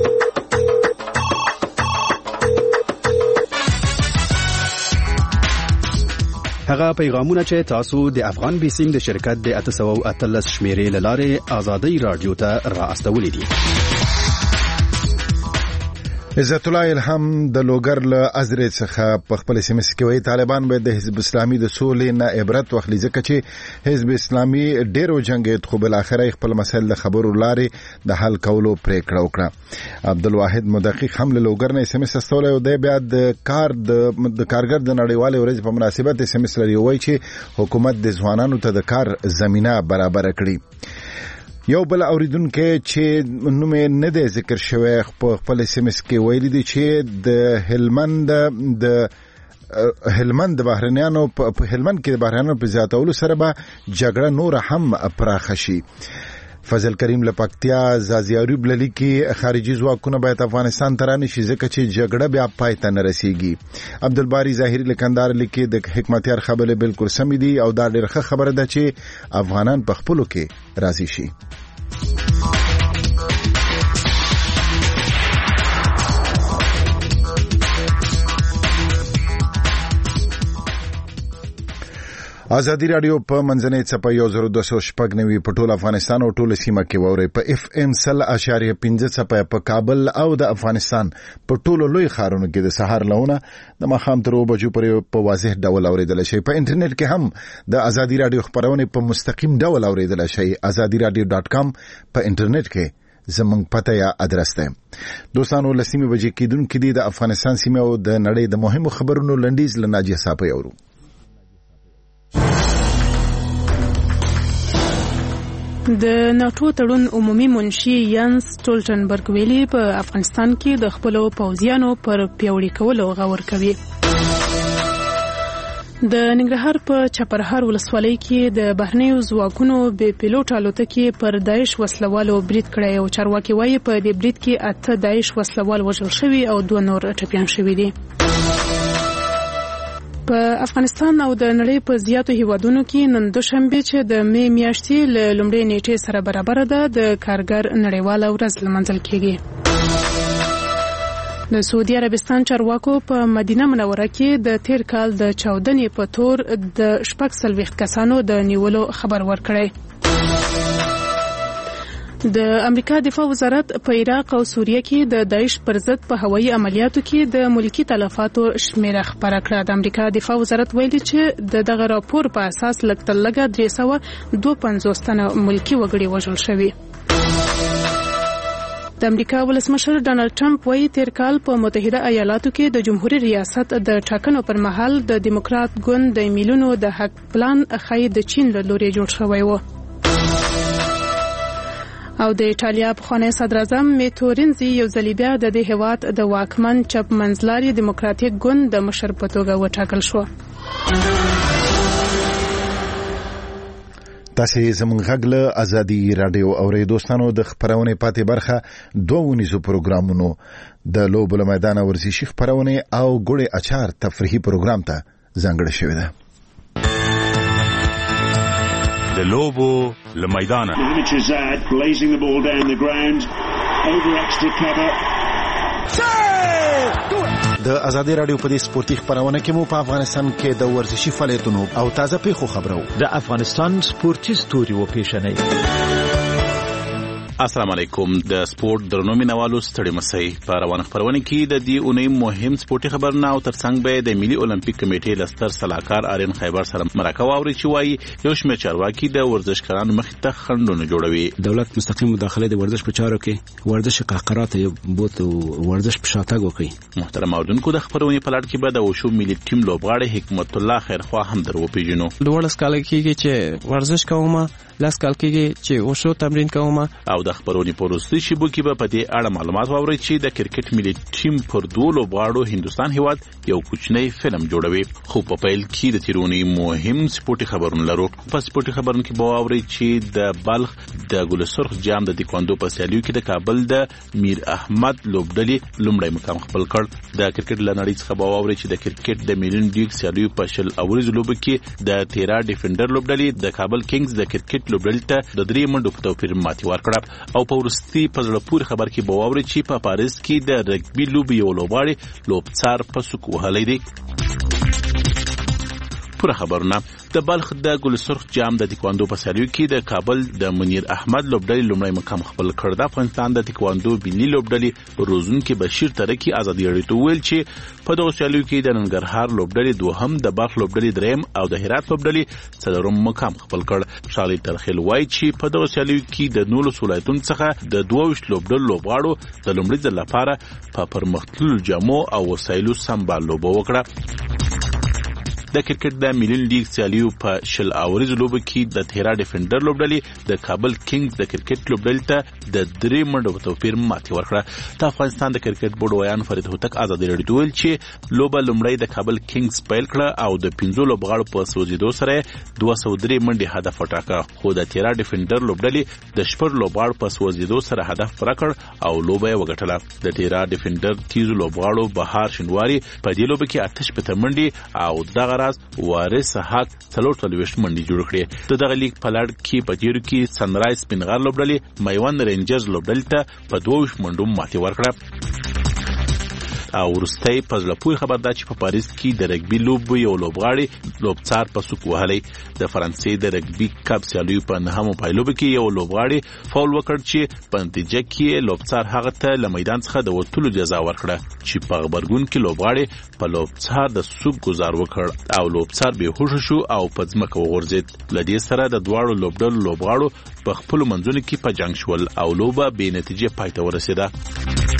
هغه پیغامونه چې تاسو د افغان بیسیم د شرکت د اته سوه او اتلس شمیرې له لارې ازادي راډیو ته را استولې دي. عزت الله الهام د لوګر له ازرې څخه په خپل سیمه کې وایي طالبان به د حزب اسلامي د سولې نه عبرت واخلي ځکه چې حزب اسلامي ډېرو جنګید خو بل اخر خپل مسایل د خبرو لارې د حل کولو پریکړه وکړه. عبدالواحد مدقق هم له لوګر نه سیمه سستوله او د بیا د کار د کارګر د نړیوالې ورځې په مناسبت سیمه سره وایي چې حکومت د ځوانانو ته د کار زمينه برابر کړي. یو بل اوریدونکو چې نومې نه دی ذکر شوی په خپل سیمه کې ویلي دي چې د هلمند د هلمند د بهرنیانو په هلمند کې د بهرنیانو په زیاتولو سره به جګړه نور هم پراخه شي. فضل کریم لپکتیا زازیاري بللی کې خارجي ځواکونه باید افغانستان ته رانشي ځکه چې جګړه بیا پای ته نه رسیږي. عبدالباری ظاهري لکندار لیکي د حکمتیار خبره بالکل سمې دي او دا ډېره ښه خبره ده چې افغانان په خپلو کې راضي شي. ازادي رادیو په منځنۍ څپه یو زر دوه سوه شپږ نوي په ټول افغانستان او ټول سیمه کې ووري په اف ام سل اشاریه پنځه څپه په کابل او د افغانستان په ټولو لوی ښارونو کې د سهار لهونه د ماښام تر اوه بجو پورې په واضح ډول اوریدلی شي. په انټرنیټ کې هم د ازادي رادیو خپرونې په مستقیم ډول اوریدلی شي. ازادي رادیو ډاټ کام په انټرنیټ کې زمونږ پته یا ادرس ده. دوستانو لسیمه بجې کېدونکې دي د افغانستان سیمه او د نړۍ د مهمو خبرونو لنډیز له ناجیه صاحب یورو. د ناتو تړون عمومي منشي ینس ټولټنبرګ ویلي په افغانستان کې د خپلو پوځیانو پر پیاوړي کولو غور کوي. د ننګرهار په چپرهار ولسوالۍ کې د بهرنیو ځواکونو بې پیلوټ الوتکې پر داعش وسلوالو برید کړی او چارواکي وایي په دې برید کې اته داعش وسلوال وژل شوي او دوه نور ټپیان شوي دي. په افغانستان او د نړۍ په زیاتو هیوادونو کې نن دوشنبه چې د می میاشتې له لومړۍ نیټې سره برابر ده د کارګر نړیواله ورځ لمانځل کیږي. د سعودي عربستان چارواکو په مدینه منوره کې د تیر کال د چاودنې په تور د شپږ څلوېښت کسانو د نیولو خبر ورکړی. د امریکا دفاع وزارت په عراق او سوریه کې د داعش پر ضد په هوایي عملیاتو کې د ملکی تلفاتو شمیره خبره کړه. د امریکا دفاع وزارت ویلي چې د دغه راپور په اساس لږ تر لږه درې سوه دوه پنځوس تنه ملکی وګړي وژل شوي. د امریکا ولسمشر ډانلډ ټرمپ وایي تیر کال په متحده ایالاتو کې د جمهوریت ریاست د ټاکنو پر مهال د دیموکرات ګوند د میلیونو د حق پلان ښایي د چین له لوري جوړ شوی و. او د ایټالیا پخوانی صدراعظم میتورینزي یو ځلې بیا د دې هیواد د واکمن چپ منځلاري دیموکراتیک ګوند د مشر په توګه وټاکل شو. تاسو زموږ غږ له ازادي رادیو اورئ. دوستانو د خبرونې پاتې برخه دوه ونیزو پروګرامونو د لوبو له میدان ورزشي خبرونه او ګوړې اچار تفریحي پروګرام ته ځانګړې شوې ده. د لوبو له میدانه د ازادي رادیو په دې سپورتي خبرونه کې مو په افغانستان کې د ورزشي فعالیتونو او تازه پیښو خبرو د افغانستان سپورتي ستوري و پیښنې. السلام علیکم. د سپورت درنو مینوالو ستړي مسئ په روانه خبرونه کې د دې اونۍ مهم سپورتي خبرونه او ترڅنګ به د ملي اولمپیک کمیټې لستر صلاحکار آرین خیبر سره مرکه واوري چې وایي یو شمېر چارواکي د ورزشکارانو مخې ته خنډونه جوړوي. دولت مستقیم مداخله د ورزش په چارو کې ورزش قهقرات یو بوت ورزش په شاتګ وکړي. محترم اوردونکو د خبرونې په لړ کې به د وشو ملي ټیم لوبغاړی حکمت الله خیرخوا هم درو پیژنو. لوړ سکاله کېږي چې ورزش کومه لاس کال کېږي چې وشو تمرین کومه. او د خبرونې په وروستي شیبو کې به په دې اړه معلومات واورئ چې د کرکټ ملي ټیم پر دوه لوبغاړو هندستان هیواد یو کوچنی فلم جوړوي. خو په پیل کې د تیرونی مهم سپورتي خبرونه لرو. په سپورتي خبرونو کې به واورئ چې د بلخ د ګلسرخ جام د تکواندو په سیالیو کې د کابل د میر احمد لوبډلې لومړی مقام خپل کړ. د کرکټ لنړۍ څخه به واورئ چې د کرکټ د میلیون لیګ سیالیو په شل اوريز لوب کې د تیرا ډیفندر لوبډلې د کابل کینګز د کرکټ لوبډلې ته د درې منډو په توپیر ماتې ورکړه. او په ورستي په زړه پورې خبر کې به واورئ چې په پاریس کې د رګبي لوبې یو لوبغاړی لوبڅار په سوک وهلی دی. پوره خبرونه د بلخ د ګلسرخ جام د تکواندو په سیالیو کې د کابل د منیر احمد لوبډلې لومړی مقام خپل کړ. د افغانستان د تکواندو بینی لوبډلې روزونکي بشیر ترکی ازادي رادیو ته ویل چې په دغه سیالیو کې د ننګرهار لوبډلې دوهم، د بلخ لوبډلې دریم او د هرات لوبډلې څلورم مقام خپل کړ. شالي ترخیل وایي چې په دغه سیالیو کې د نولس ولایتونو څخه د دوه ویشت لوبډلو لوبغاړو د لومړي ځل لپاره په پرمختللو جامو او وسایلو سمبال لوبه وکړه. د کرکټ د ملي لیګ سیالیو په شل اوريز لوب کې د تهرا ډیفندر لوبډلې د کابل کینګز د کرکټ لوبډلې ته د درې منډو په توپیر ماتې ورکړه. د افغانستان د کرکټ بورډ ویان فرید هوتک ازادي راډیو ویل چې لوبه لومړی د کابل کینګز پیل کړه او د پنځو لوبغاړو په سوځیدو سره دوه سوه درې منډې هدف وټاکه، خو د تهرا ډیفندر لوبډلې د شپږ لوبغاړو په سوځیدو سره هدف پوره کړ او لوبه یې وګټله. د تهرا ډیفندر تیزو لوبغاړو بهار شنواری په دې لوبه کې آتش پته منډي او دغه راز وارث حق څلور څلوېښت منډي جوړ کړې. د دغه لیګ په لړ کې په تیرو کې سنرایز سپینغر لوبډلې میوند رینجرز لوبډلې ته په دوه ویشت منډو ماتې ورکړه. او ورستۍ په زړه پورې خبر ده چې په پاریس کې د رګبي لوب یو لوبغاړی لوبڅار په سوک وهلی. د فرانسې د رګبي کپ سیالیو په نهمو پایلوبو کې یو لوبغاړی فاول وکړ چې په نتیجه کې لوبڅار هغه ته له میدان څخه د وتلو جزا ورکړه چې په غبرګون کې لوبغاړی په لوبڅار د سوک گزار وکړ او لوبڅار بهوش شو او په ځمکه وغورځید. له دې سره د دواړو لوبډلو لوبغاړو په خپل منځونو کې په جنگ شول او لوبه بې نتیجې پای ته ورسېده.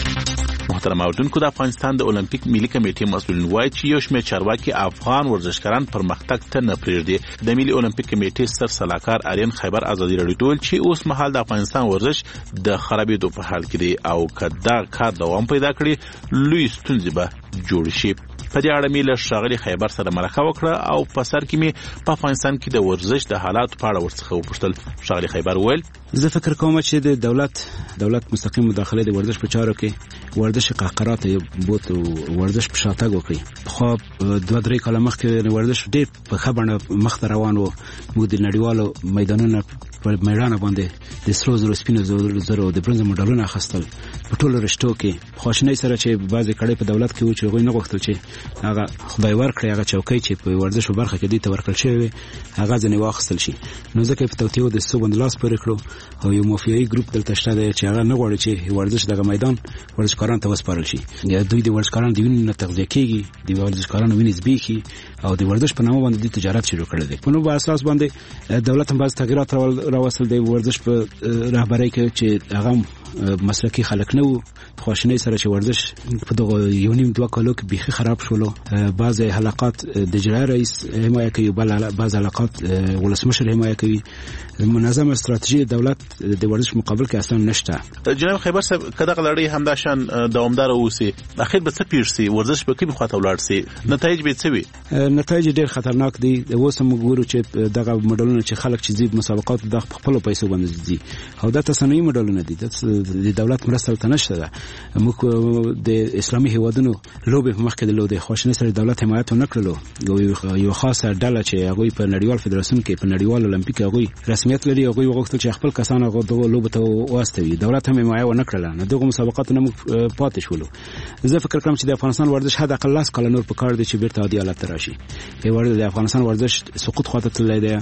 محترم اوردونکو، د افغانستان د اولمپیک ملي کمیټې مسؤلین وایي چې یو شمېر چارواکي افغان ورزشکاران پرمختګ ته نه پرېږدي. د ملي اولمپیک کمیټې سر سلاکار آرین خیبر ازادي راډیو ته ویل چې اوس مهال د افغانستان ورزش د خرابېدو په حال کې دی او که دا کار دوام پیدا کړي لوی ستونزې به جوړ شي. په دې اړه مې له ښاغلي خیبر سره مرکه وکړه او په سر کې مې په افغانستان کې د ورزش د حالاتو په اړه ورڅخه وپوښتل. ښاغلي خیبر وویل زه فکر کوم چې د دولت دولت مستقیم مداخله د ورزش په چارو کې ورزش قهقرات یې بوت ورزش په شاتګ وکړي. خو دوه درې کاله مخکې ورزش ډېر په ښه بڼه مخ ته روان و. موږ د نړیوالو میدانونو په میدان باندې د سرو زرو سپینو زرو د برونز مډالونه اخیستل په ټولو رشتو کې. خواشینۍ سره چې بعضې کړۍ په دولت کې و چې هغوی نه غوښتل چې هغه خدای ورکړي هغه چوکۍ چې په ورزش په برخه کې دوی ته ورکړل شوې وي هغه ځینې واخیستل شي. نو ځکه یې په توطیو د څو باندې لاس پورې کړو او یو مافیایي ګروپ دلته شته دی چې هغه نه غواړي چې ورزش دغه میدان ورزشکارانو ته وسپارل شي. یا دوی د ورزشکارانو د وینې نه تغذیه کېږي، د ورزشکارانو وینې زبېښي او د ورزش په نامه باندې دوی تجارت شروع کړی دی. په نو په اساس باندې دولت هم بعض تغییرات راوستل دی ورزش په رهبرۍ کې چې هغه مسلکي خلک نه وو. خواشینۍ سره چې ورزش په دغه یو نیم دوه کالو کې بیخي خراب شولو. بعض حلقات د اجرایي رئیس حمایه کوي، بل بعض حلقات ولسمشر حمایه کوي. منظم استراتیژي دولت د ورزش مقابل کې اصلا نشته. جناب خیبر صاحب کله غلړی همدا شان دوامدار اوسي اخر به څه پیښ سي ورزش به کوم خواته ولاړ سي نتایج به څه وي؟ نتایج ډېر خطرناک دي. اوس هم ګورو چې دغه مډالونه چې خلک چې زی مسابقات د خپل پیسو باندې دي او دا تصنعي مډالونه دي د دولت مرسته ته نشته ده. موږ د اسلامي هیوادونو لوبې په مخ کې د لوبې خواشینۍ سره دولت حمایت نه کړلو. یو خاصه ډله چې هغه په نړیوال فدراسیون کې په نړیوال اولمپیک هغه رسمیت لري هغه وغوښتل چې خپل کسان هغه د لوبې ته واستوي. دولت هم حمایت نه کړله. نه دغه مسابقات نه موږ پاتې شولو. زه فکر کوم چې د افغانستان ورزش حد اقل لاس کال نور په کار دی چې بیرته عادي حالت ته راشي. د افغانستان ورزش سقوط خواته تللی دی.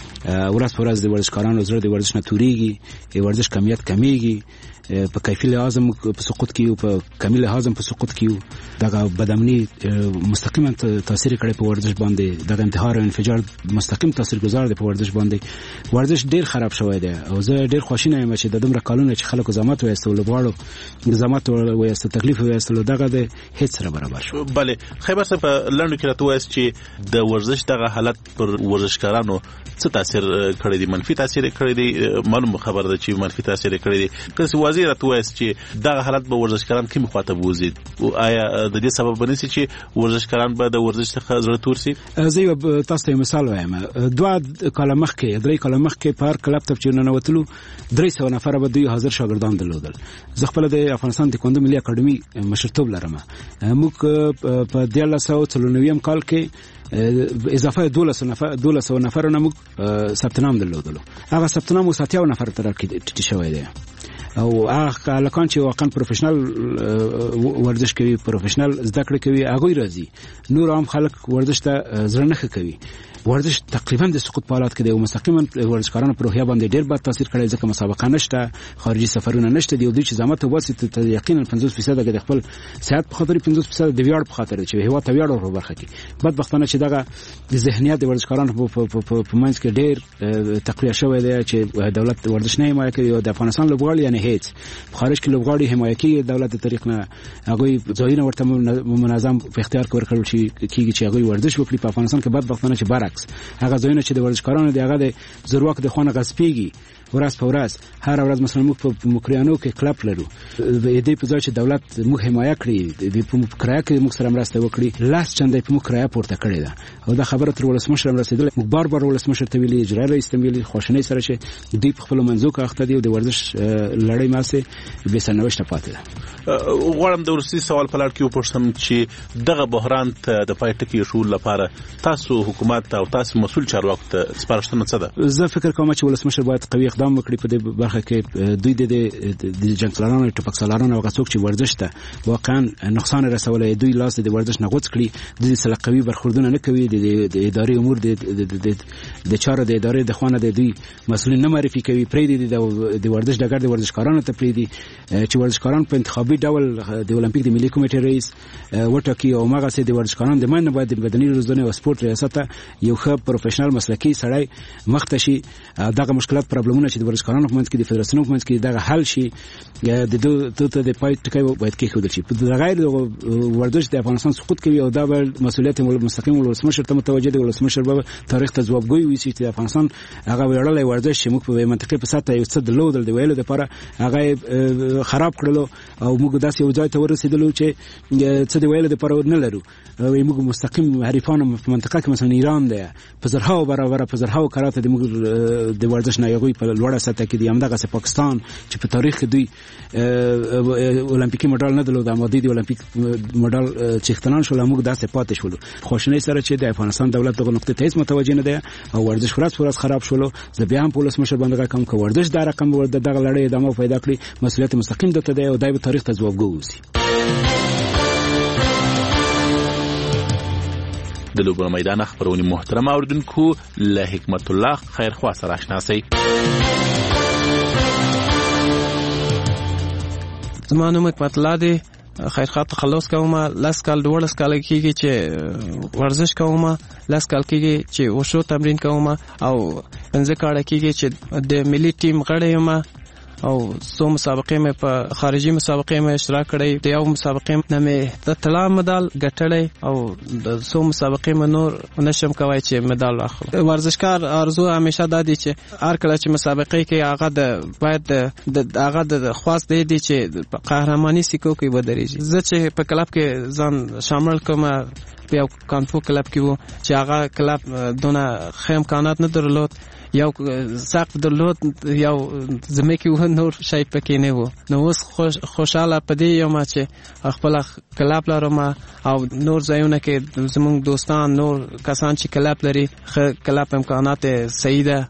ورځ په ورځ د ورزشکارانو زړه د ورزش نه تورېږي. د ورزش کمیت کمیږي. په کیفي لحاظ هم په سقوط کې او په کمی لحاظ هم په سقوط کې. دغه بدامني مستقیما تاثیر کړي په ورزش باندې. دغه انتحار او انفجار مستقیم تاثیر گذار دی په ورزش باندې. ورزش ډیر خراب شوی دی او زه ډیر خوشاله یم چې د دومره کالونو چې خلکو زحمت وایستل لوبغاړو زحمت وایستل تکلیف وایستل دغه د هیڅ سره برابر شو. بله خیبر صاحب لنډو کې راته وایست چې د ورزش دغه حالت پر ورزشکارانو څه تاثیر کړی دی؟ منفي تاثیر کړی دی؟ معلومه خبره ده چې منفي تاثیر کړی دی. که واضح راته وایست چې دغه حالت به ورزشکاران کوم خواته بوزي او آیا د دې سبب بنسي چې ورزشکاران به د ورزش څخه زړه تور سي؟ زه یو تاسو ته مثال وایم. دوه کاله مخکې درې کاله مخکې په هر کلب ته چې ننوتلو درې سوه نفر به دوی حاضر شاګردان درلودل. زه خپل د افغانستان تکواندو ملي اکاډمي مشرتوب لرم. موږ په دیارلس سوه څلور نوي کال کې اضافه دولس نفر دولس نفر نه موږ ثبت نام درلودلو. هغه ثبت نام وساتیاو نفر تر کې ټیټ شوی دی او هغه لکان چې واقعا پروفیشنل ورزش کوي، پروفیشنل زده کړې کوي، هغه راځي. نور عام خلک ورزش ته زړه نه کوي. ورزش تقریبا د سقوط په حالت کې دی او مستقیما ورزشکارانو پر روحیه باندې ډېر بد تاثیر کړی ځکه مسابقه نشته، خارجي سفرونه نشته. دی دوی چې زحمت وباسي ته یقینا پنځوس فیصد د خپل صحت په خاطر پنځوس فیصد د ویاړ په خاطر چې هوا ته ویاړ ور برخه کې. بدبختانه چې دغه ذهنیت د ورزشکارانو په منځ کې ډېر تقویه شوی دی چې دولت ورزش نه حمایت کوي او د افغانستان لوبغاړي یعنی هیڅ خارج کې لوبغاړي حمایت کوي دولت د طریق نه هغه ځایونه ورته منظم په اختیار کې ورکړل شي کیږي چې هغه ورزش وکړي. په افغانستان کې بدبختانه چې برعکس هغه ځایونه چې د ورزشکارانو دی هغه د زورواک د خونه غصبېږي ورځ په ورځ. هر ورځ مثلا موږ په مکریانو کې کلب لرو د دې په ځای چې دولت موږ حمایت کړي د په کرایه کې موږ سره مرسته وکړي لاس چندې په موږ کرایه پورته کړې ده او دا خبره تر ولسمشر هم رسیدله. موږ بار بار ولسمشر ته ویلي اجرا رئیس ته ویلي خوشنۍ سره چې دوی په خپل منځو کې اخته دي او د ورزش لړۍ ماسه به سرنوشت پاتې ده. غواړم د ورسي سوال په لړ کې وپوښتم چې دغه بحران ته د پای ټکی شو لپاره تاسو حکومت او تاسو مسؤل چارواکو ته سپارښتنه څه ده؟ زه فکر کوم چې ولسمشر باید قوي اقدام وکړي په دې برخه کې. دوی د جنګسالارانو ټپکسالارانو او څوک چې ورزش ته واقعا نقصان رسولای دوی لاس د ورزش نه غوڅ کړي د سره قوي برخوردونه نه کوي د اداري امور د د چارو د ادارې د خوانه د دوی مسؤلین نه معرفي کوي پرې د ورزش ډګر د ورزشکارانو ته پرې دي چې ورزشکاران په انتخابي ډول د اولمپیک د ملي کمیټې رئیس وټاکي او ماغه سي د ورزشکارانو د مننه باید د بدني روزنه او سپورت ریاست یو ښه پروفیشنل مسلکي سړی مختشي دغه مشکلات پرابلمونه چې د ورزشکارانو په منځ کې د فدراسیون په منځ کې دغه حل شي د دوی ته د پای ټکی باید کې خودل شي. د غیر ورزش د افغانستان سقوط کوي او دا مسؤلیت مستقیم ولسمشر ته متوجه دی. ولسمشر به تاریخ ته ځوابګوي وي چې د افغانستان هغه وړلې ورزش چې موږ په منطقي په ساته یو څه د لودل دی ویلو لپاره هغه خراب کړلو او موږ داسې یو ځای ته ورسېدلو چې څه دی ویلو لپاره نه لرو. موږ مستقیم حریفان په منطقه کې مثلا ایران دی په زرهاو برابر په زرهاو کراته د موږ د ورزش نه یوې په لوړه سطح کې دی همدغه سه پاکستان چې په تاریخ کې دوی اولمپیکي مډال نه درلود اما دوی د اولمپیک مډال چې اختنان شول موږ داسې پاتې شول. خوشنۍ سره چې د افغانستان دولت دغه نقطه ته هیڅ متوجه نه دی او ورزش ورځ ورځ خراب شول. زه بیا هم پولیس مشر باندې کوم که ورزش دا رقم ورته دغه لړۍ ادامه پیدا کړي مسؤلیت مستقیم دته دی او دای په تاریخ ته ځوابګو وسی. د لوبو میدان خبرونه محترم اوردونکو له حکمت الله خیرخوا سره آشنا سي. زما نوم حکمت الله دی خیرخوا تخلص کوم لاس کال دوړس کال کېږي چې ورزش کوم لاس کال کېږي چې وشو تمرین کوم او پنځه کال کېږي چې د ملي ټیم غړی یم او سو مسابقې مې په خارجي مسابقې مې اشتراک کړی. د یو مسابقې نه مې د طلا مډال ګټلی او د سو مسابقې مې نور نشم کوای چې مډال واخلم. ورزشکار ارزو همیشه دا دی چې هر کله چې مسابقې کې هغه د باید د هغه د خواست دی دی چې قهرماني سیکو کې ودرېږي. زه چې په کلب کې ځان شامل کوم په یو کانفو کلب کې وو چې هغه کلب دونه ښه امکانات نه درلود یو سقف درلود یو زمکه و نور شای پکې نه وو. نو اوس خوشاله پدې یم چې خپل کلاب لرم او نور ځایونه کې زموږ دوستان نور کسان چې کلاب لري کلاب امکانات صحیح ده.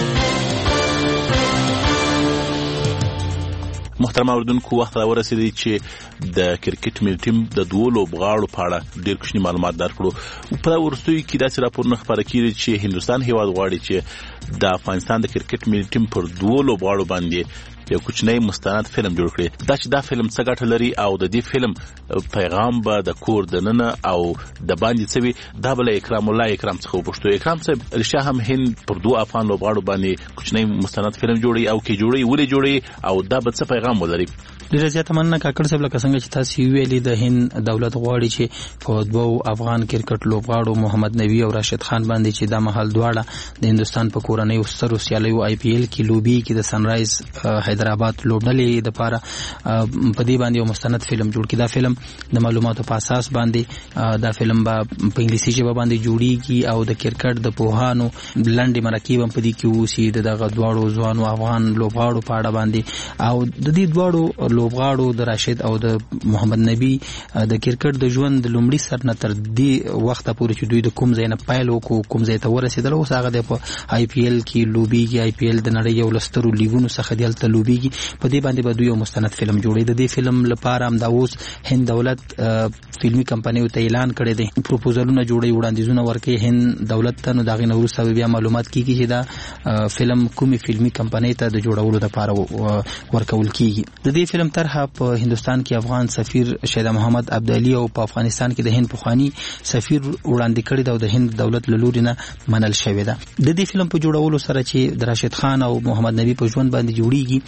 محترم اوردونکو وخت را ورسېدی چې د کرکټ ملي ټیم د دوه لوبغاړو په اړه ډېر کوچني معلومات درکړو. په ورستوي کې داسې راپورونه خبره کیږي چې هندستان هیواد غواړي چې د افغانستان د کرکټ ملي ټیم پر دوه لوبغاړو باندې یو کوچنی مستند فلم جوړ کړي. دا چې دا فلم څه ګټه لري او د دې فلم پیغام به د کور د ننه او د باندې څوي دا بل اکرام الله اکرام څخه وپوښتو. اکرام صاحب رښتیا هم هند پر دوه افغان لوبغاړو باندې کوچنی مستند فلم جوړي او کې جوړي ولې جوړي او دا به څه پیغام ولري؟ ډیره زیاته مننه کاکړ صاحب. لکه څنګه چې تاسو ویلي د هند دولت غواړي چې په دوه افغان کرکټ لوبغاړو محمد نبی او راشد خان باندې چې دا محل دواړه د هندستان په کورنۍ او سترو سیالیو آی پی ایل کې لوبي کې د سنرایز حیدرآباد لوبډلې د پاره په دې باندې یو مستند فلم جوړ کړي. دا فلم د معلوماتو په اساس باندې دا فلم به په انګلیسي ژبه باندې جوړیږي او د کرکټ د پوهانو لنډې مرکب په دې کې وسی دغه دواړو ځوانو افغان لوبغاړو په اړه باندې او د دې دواړو لوبغاړو د راشد او د محمد نبی د کرکټ د ژوند د لومړي سر نه تر دې وخت پورې چې دوی د کوم ځای نه پایل وکړو کوم ځای ته ورسېدل اوس هغه د آی پی ایل کې لوبيږي. آی پی ایل د نړۍ یو لسترو لیګونو څخه دی تل لوبيږي. په دې باندې به دوی یو مستند فلم جوړي. د دې فلم لپاره هم دا اوس هند دولت فلمي کمپنیو ته اعلان کړی دی پروپوزلونه جوړي وړاندیزونه ورکړي هند دولت ته. نو دا غي نو وروسته بیا معلومات کیږي چې دا فلم کومي فلمي کمپنۍ ته د جوړولو لپاره ورکول کیږي. د دې فلم طرحه په هندستان کې افغان سفیر شهدا محمد عبدالي او په افغانستان کې د هند پخوانی سفیر وړاندې کړی دا د هند دولت له لوري نه منل شوی ده. د دې فلم په جوړولو سره چې د راشد خان او محمد نبی په ژوند باندې جوړیږي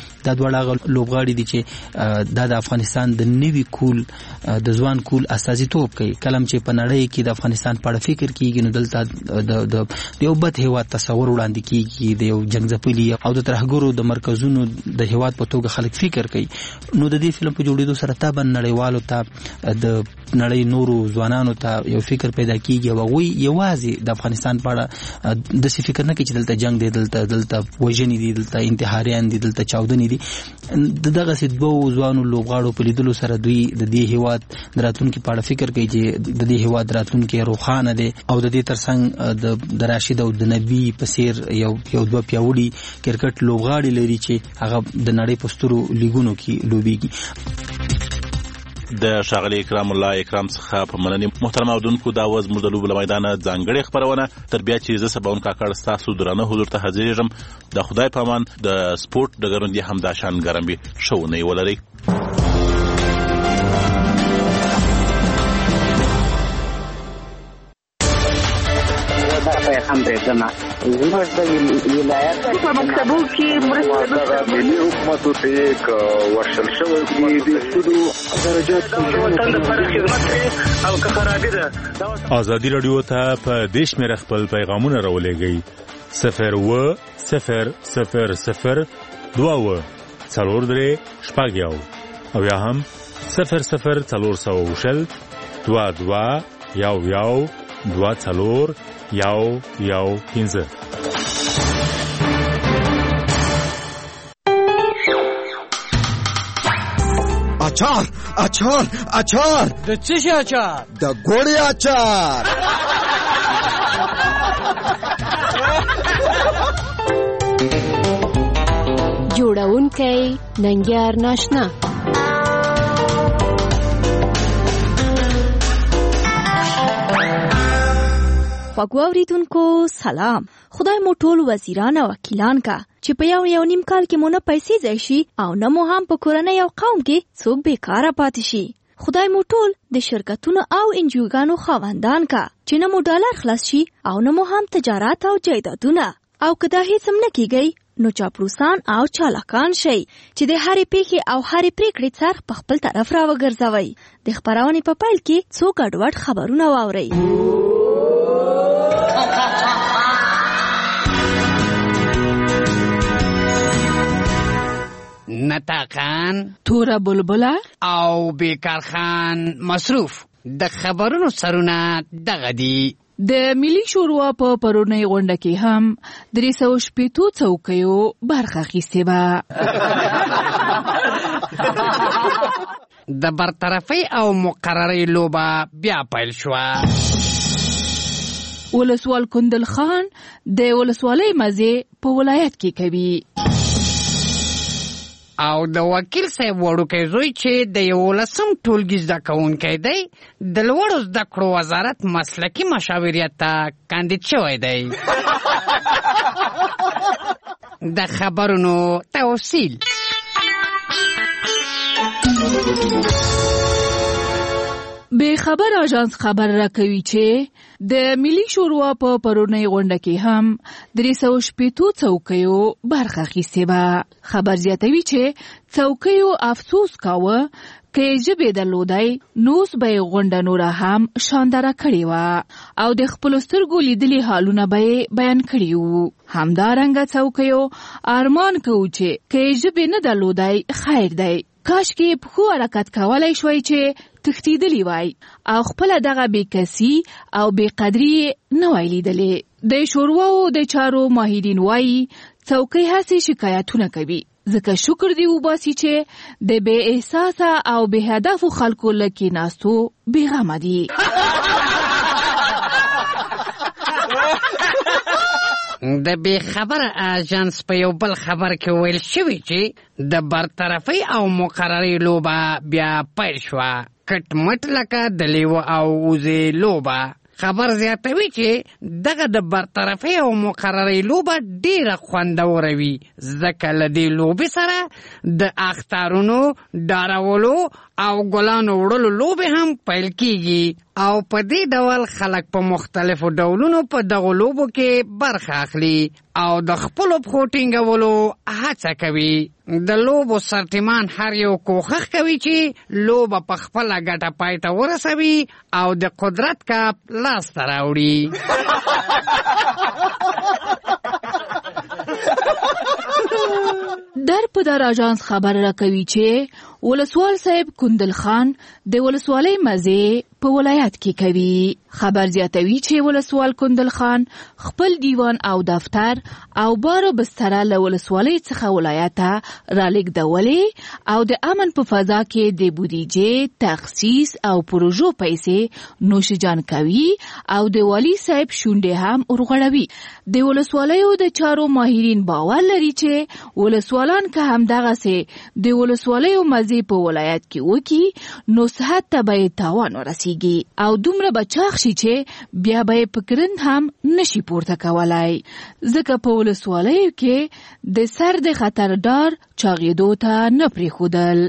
دا دواړه لوبغاړي دي چې د افغانستان د نوي کول د ځوان کول استازیتوب کوي. کلم چې په نړۍ کې د افغانستان په اړه فکر کیږي نو دلته د یو بد هیواد تصور وړاندې کیږي، د یو جنگځپلي او د ترهګرو د مرکزونو د هیواد په توګه خلک فکر کوي. نو د دې فلم په جوړېدو سره تابع نړیوالو ته د نړۍ نورو ځوانانو ته یو فکر پیدا کیږي او هغوی یوازې د افغانستان په اړه داسې فکر نه کوي چې دلته جنگ دی، دلته دلته وژنې دي، دلته انتحاریان دي، دلته چاودنې دي. د دغسې دوو ځوانو لوبغاړو په لیدلو سره دوی د دې هیواد د راتلونکي په اړه فکر کوي چې د دې هیواد راتلونکی روښانه دی او د دې ترڅنګ د راشد او د نبی په څیر یو یو دوه پیاوړي کرکټ لوبغاړي لري چې هغه د نړۍ په سترو لیګونو کې لوبېږي. د ښاغلي اکرام الله اکرام څخه په مننې. محترم اودونکو، دا وز موږ د لوبو له میدانه ځانګړې خپرونه تر بیا چې زه سباون کاکړ ستاسو درانه حضور ته حاضرېږم. د خدای په امان. د سپورټ ډګرونه دې همدا شان ګرم وي. ښه اونۍ ولرئ. هم درېدنه زموږ د ولایت په مکتبو کې مرسته ملي حکومت ته یک ورشل شوی دی د سودو درجات او که خرابې ده. ازادي رادیو ته په دیش مې خپل پیغامونه راولېږئ. صفر و صفر صفر صفر دوه و څلور درې شپږ یو او یا هم صفر صفر څلور سوه شل دوه دوه یو یو دوه څلور یو یو پنځه. اچار اچار اچار د څه شي اچار؟ د ګوړې اچار. جوړونکی ننګیار ناشنا. خوږو اوریدونکو سلام. خدای مو ټول وزیران او وکیلان کا چې په یو یو نیم کال کې مو نه پیسې ځای شي او نه مو هم په کورنۍ او قوم کې څوک بیکاره پاتې شي. خدای مو ټول د شرکتونو او انجیوګانو خاوندان کا چې نه مو ډالر خلاص شي او نه مو هم تجارت او جایدادونه. او که دا هیڅ هم نه کیږي نو چاپلوسان او چالاکان شي چې د هرې پیښې او هرې پریکړې څرخ په خپل طرف را وګرځوئ. د خپرونې په پیل کې څو ګډوډ خبرونه واورئ. نتاقان، توره بلبله او بیکار خان مصروف. د خبرونو سرونه دغه دي. د ملي شورا په پرونی غونډه کې هم درې سوه شپېتو څوکیو برخه اخیستې وه. د برطرفۍ او مقررۍ لوبه بیا پیل شوه. ولسوال کندل خان د ولسوالۍ مزې په ولایت کې کوي. او د وکیل صاحب وړوکی زوی چې د یولسم ټولګي زده کوونکی دی د لوړو زده کړو وزارت مسلکي مشاوریت ته کاندید شوی دی. د خبرونو توصیل. به خبر آژانس خبر راکوي چې د ملي شورا په پرونی غونډه کې هم درې سوه شپېتو څوکیو برخه اخیستې وه. خبر زیاتوي چې څوکیو افسوس کاوه که ژبې درلودی نو اوس به یې غونډه نوره هم شانداره کړې وه او د خپلو سترګو لیدلي حالونه به یې بیان کړي وو. همدارنګه څوکیو ارمان کوو چې که ژبې نه درلودی خیر دی، کاشکې پښو حرکت کولی شوی چې تښتېدلی وای او خپله دغه بېکسي او بېقدري نه وای لیدلې. د شوراو د چارو ماهرین وایي څوکۍ هسې شکایتونه کوي، ځکه شکر دی وباسي چې د بې احساسه او بې هدفو خلکو له کېناستو بېغمه دي. د بې خبره اژانس په یو بل خبر کې ویل شوي چې د برطرفۍ او مقررۍ لوبه بیا پیل شوه. کټ مټ لکه د لیوه او وزې لوبه. خبر زیاتوي چې دغه د برطرفۍ او مقررۍ لوبه ډیره خوندوره وي، ځکه له دې لوبې سره د اختارونو ډارولو او ګلانو وړلو لوبې هم پیل کیږي. او په دې ډول خلک په مختلفو ډولونو په دغو لوبو کې برخه اخلي او د خپلو پښو ټینګولو هڅه کوي. د لوبو سرټیمان هر یو کوښښ کوي چې لوبه په خپله ګټه پای ته ورسوي او د قدرت کاپ لاسته راوړي. در په دار اژانس خبر راکوي چې ولسوال صاحب کندل خان د ولسوالۍ مزه په ولایت کې کوي. خبر زیاتوي چې ولسوال کندل خان خپل دیوان او دفتر او بار بستر له ولسوالۍ څخه ولایت ته رالیږدولې او د امن په فضا کې د بودیجې تخصیص او پروژو پیسې نوشجان کوي او د والی صاحب شونډې هم ورغړوي. د ولسوالیو د چارو ماهرین باور لري چې ولسوالان که هم دغسې د ولسوالیو مزې په ولایت کې وکړي نو صحت ته به تاوان ورسیږي او دومره به چاغ شي چې بیا به په کرند هم نشي پورته کولای، ځکه په ولسوالیو کې د سر د خطردار چاغېدو ته نه پرېښودل.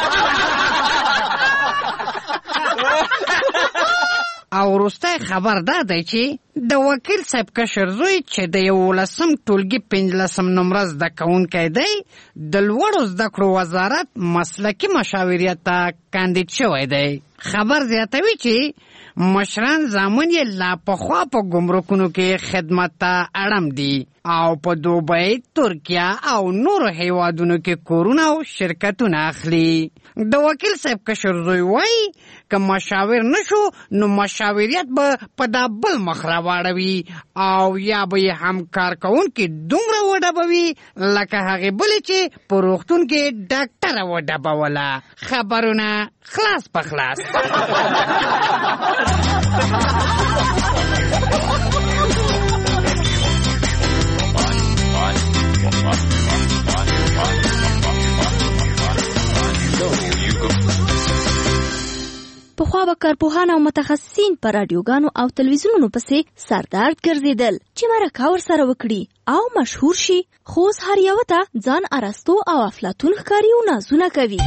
او وروستی خبر دا دی چې د وکیل صاحب کشر زوی چې د یولسم ټولګي پنځلسم نمره زده کوونکی دی د لوړو زده کړو وزارت مسلکي مشاوریت ته کاندید شوی دی. خبر زیاتوي چې مشران زامن یې لا پخوا په ګمرکونو کې خدمت ته اړم دي او په دوبۍ، ترکیه او نورو هیوادونو کې کورونه او شرکتونه اخلي. د وکیل صاحب کشر زوی وایي که مشاور نشو نو مشاوریت به په دا بل مخ راواړوي او یا به یې همکار کوونکي دومره وډبوي لکه هغې بلې چې په روغتون کې ډاکټره وډبوله. خبرونه خلاص په خلاص. پخوا به کارپوهان او متخصصین په راډیوګانو او تلویزیونونو پسې سردرد ګرځېدل چې مرکه ورسره وکړي او مشهور شي، خو اوس هر یوه ته ځان ارسطو او افلاطون ښکاري او نازونه کوي.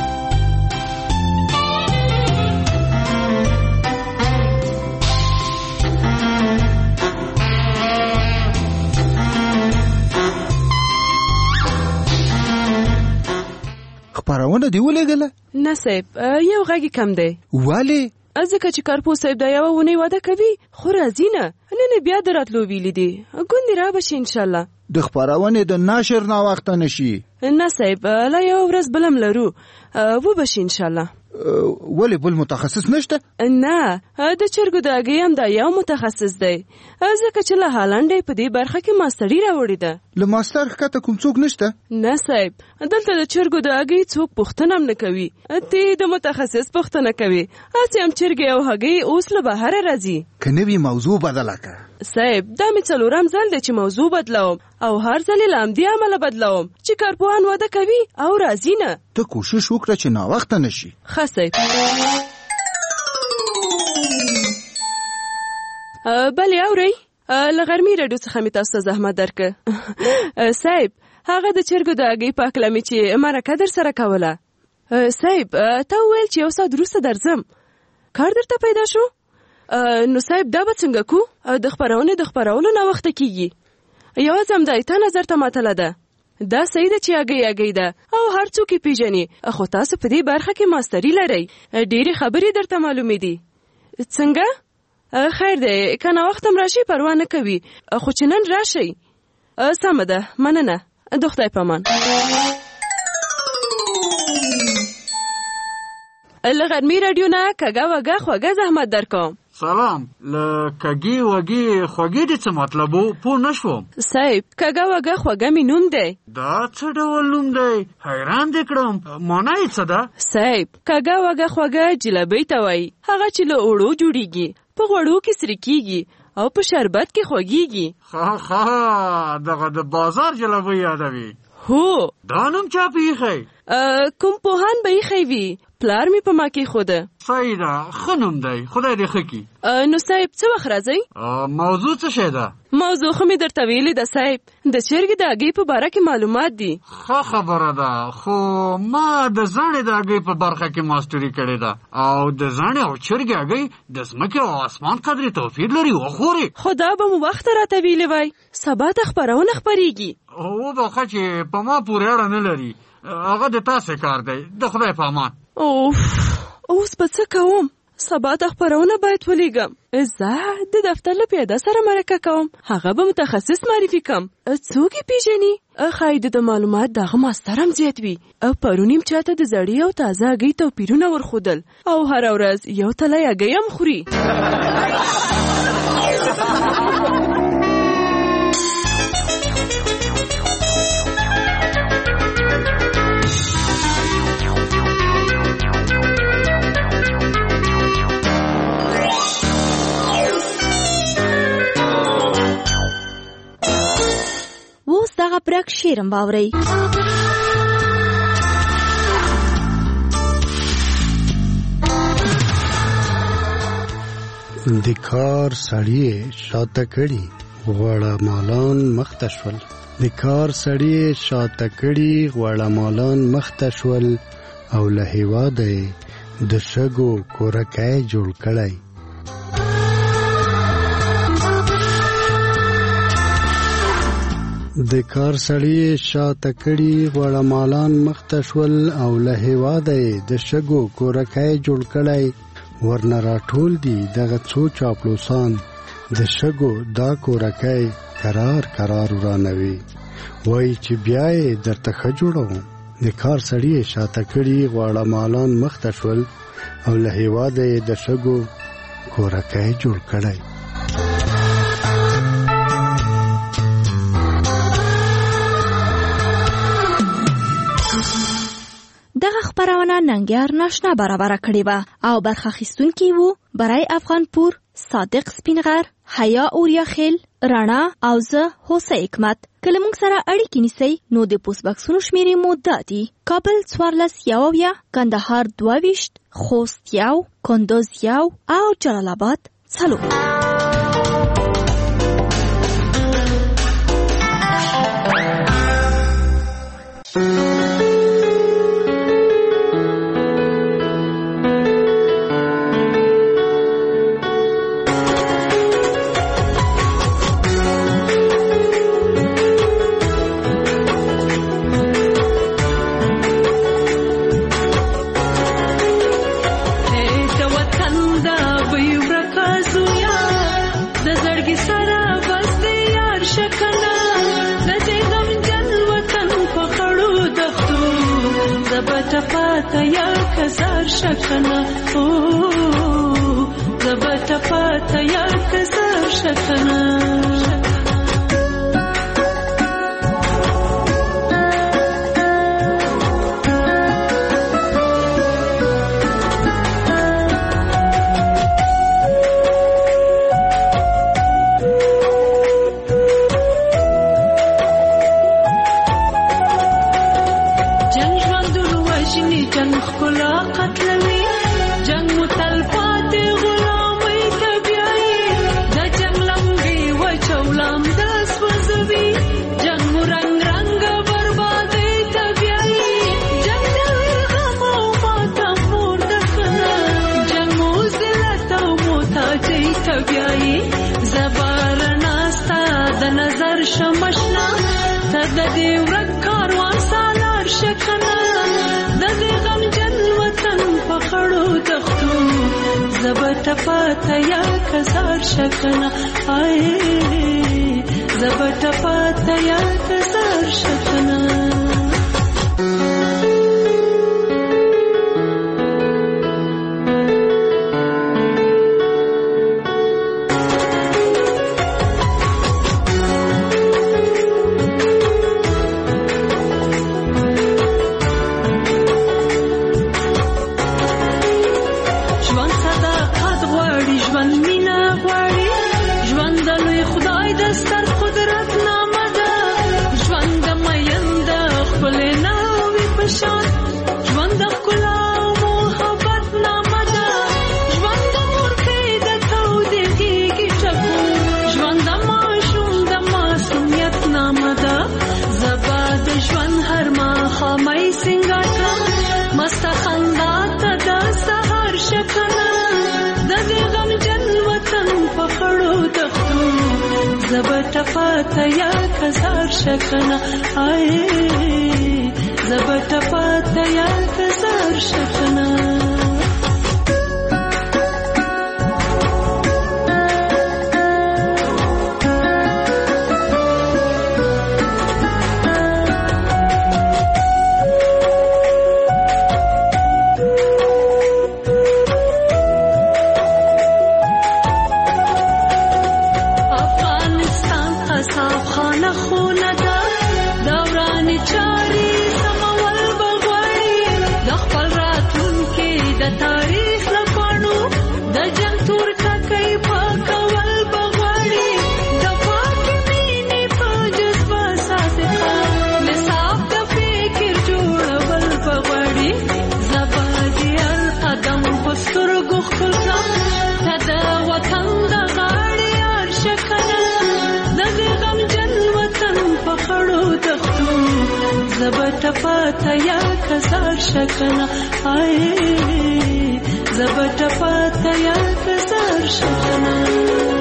خبرونه دی ولګله؟ نه صاحب، یو غږی کم دی. ولی؟ ځکه چې کارپو صاحب دا یوه اونۍ واده کوي خو راځي نه. نن بیا د راتلو ویلي دي، ګوندې را به شي انشاءالله. د خپرونې د نشر ناوخته نشي؟ نه صاحب، لا یوه ورځ بلم لرو، وبه شي انشاءالله. ولی بل متخصص نشته؟ نه، د چرګو د هګۍ هم دا یو متخصص دی، ځکه چې له هالنډ په دې برخه کې ماستري راوړې ده. له ماستر ښکته کوم څوک نشته؟ نه صاحب، دلته د چرګو د هګۍ څوک پوښتنه هم نه کوي، ته د متخصص پوښتنه کوي. هسې هم چرګې او هګۍ اوس له بهره راځي. که نوي موضوع بدله کړه صاحب، دا مې څلورم ځل دی چې موضوع بدلوم او هر ځل یې له همدې امله بدلوم چې کارپوهان واده کوي او راځي نه. ته کوشش وکړه چې ناوخته نشي. ښه صاحب. بلې اورئ، له غرمې راډیو څخه مې تاسو ته زحمت درکړه. صاحب، هغه د چرګو د هګۍ په هکله مې چې مرکه در سره کوله. صاحب، تا وویل چې یو ساعت وروسته درځم، کار درته پیدا شو؟ نو صاحب دا به څنګه کو؟ د خپرونې د خپرولو ناوخته کیږي. یوازې همدا تا نظر ته ماتله ده. دا صحیح ده چې هګۍ هګۍ ده او هر څوک یې پیژني، خو تاسو په دې برخه کې ماستري لرئ، ډېرې خبرې درته معلومې دي. څنګه؟ خیر دی، که ناوخته هم راشئ پروا نه کوي، خو چې نن راشئ. سمه ده، مننه، د خدای په امان. له غرمې راډیو نه کږه وږه خوږه زحمت درکوم. سلام، له کږې وږې خوږې دې څه مطلب و؟ پوه نه شوم. صاحب، کږه وږه خوږه مې نوم دی. دا څه ډول نوم دی؟ حیران دې کړم، مانا یې څه ده؟ صاحب، کږه وږه خوږه جلبۍ ته وایي، هغه چې له اوړو جوړیږي، په غوړو کې سره کیږي او په شربت کې خوږیږي. ښه ښه، دغه د بازار جلبۍ یادوي. هو. دا نوم چا په ایښی؟ کوم پوهان به ایښی وي، پلار مې په ما کې خوده. صحیح ده، ښه نوم دی، خدای دې ښه کړي. نو صاحب څه وخت راځئ؟ موضوع څه شی ده؟ موضوع خو مې درته ویلې ده صاحب، د چرګې د هګۍ په باره کې معلومات دي. ښه خبره ده، خو ما د زاڼې د هګۍ په برخه کې ماسټري کړې ده او د زاڼې او چرګې هګۍ د ځمکې او اسمان قدرې توپیر لري وخورې. خو دا به مو وخت راته ویلې وای، سبا ته خپرونه خپرېږي. وبخه چې په ما پورې اړه نه لري، هغه د تاسې کار دی. د خدای په امان. اوف، اوس به څه کوم؟ سبا ته خپرونه باید ولیږم. زه د دفتر له پیاده سره مرکه کوم، هغه به متخصص معرفي کم. څوک یې پیژني؟ ښایي د معلومات دغه ماستر هم زیات وي. پرون یې چاته د زړې او تازه هګۍ توپیرونه ورښودل او هره ورځ یو تلی هګۍ هم خوري. اوس دغه برک شیرم باورئ. د کار سړی شاته کړي غواړه مالان مخته شول. د کار سړی شاته کړي غواړه مالان مخته شول او له هیواده د شګو کورکای جوړ کړی. د کار سړی شاته کړي غواړه مالان مخته شول او له هیواده د شګو کورکای جوړ کړی. ورنه راټول دي دغه څو چاپلوسان د شګو دا کورکای قرار قرار ورانوي، وایي چې بیا یې درته ښه جوړوم. د کار سړی شاته کړي غواړه مالان مخته شول او له هیواده د شګو کورکای جوړ کړی. دغه خبرونه ننګیار ناشنا برابر کړې وه او برخه اخیستونکي وو برای افغان پور، صادق سپینغر، حیا اوریاخیل، رڼا او زه هوسه حکمت. که له موږ سره اړیکې نیسئ نو د پوسټ بکسونو شمیرې مو دا دي: کابل څوارلس یو اویا، کندهار دوه ویشت، خوست یو، کندوز یو او جلال آباد څلور. یا کزار شکنه او زبط پاتا یا کزار شکنه پاتا یا کزار شکنه آئے زبط پاتا یا کزار شکنه ژوند د ماشوم زبټ پاته یا کزار شکنه آی زبټ پاته یا کزار شکنه زبټ پاته یا کزار شکنه آی زبټ پاته یا کزار شکنه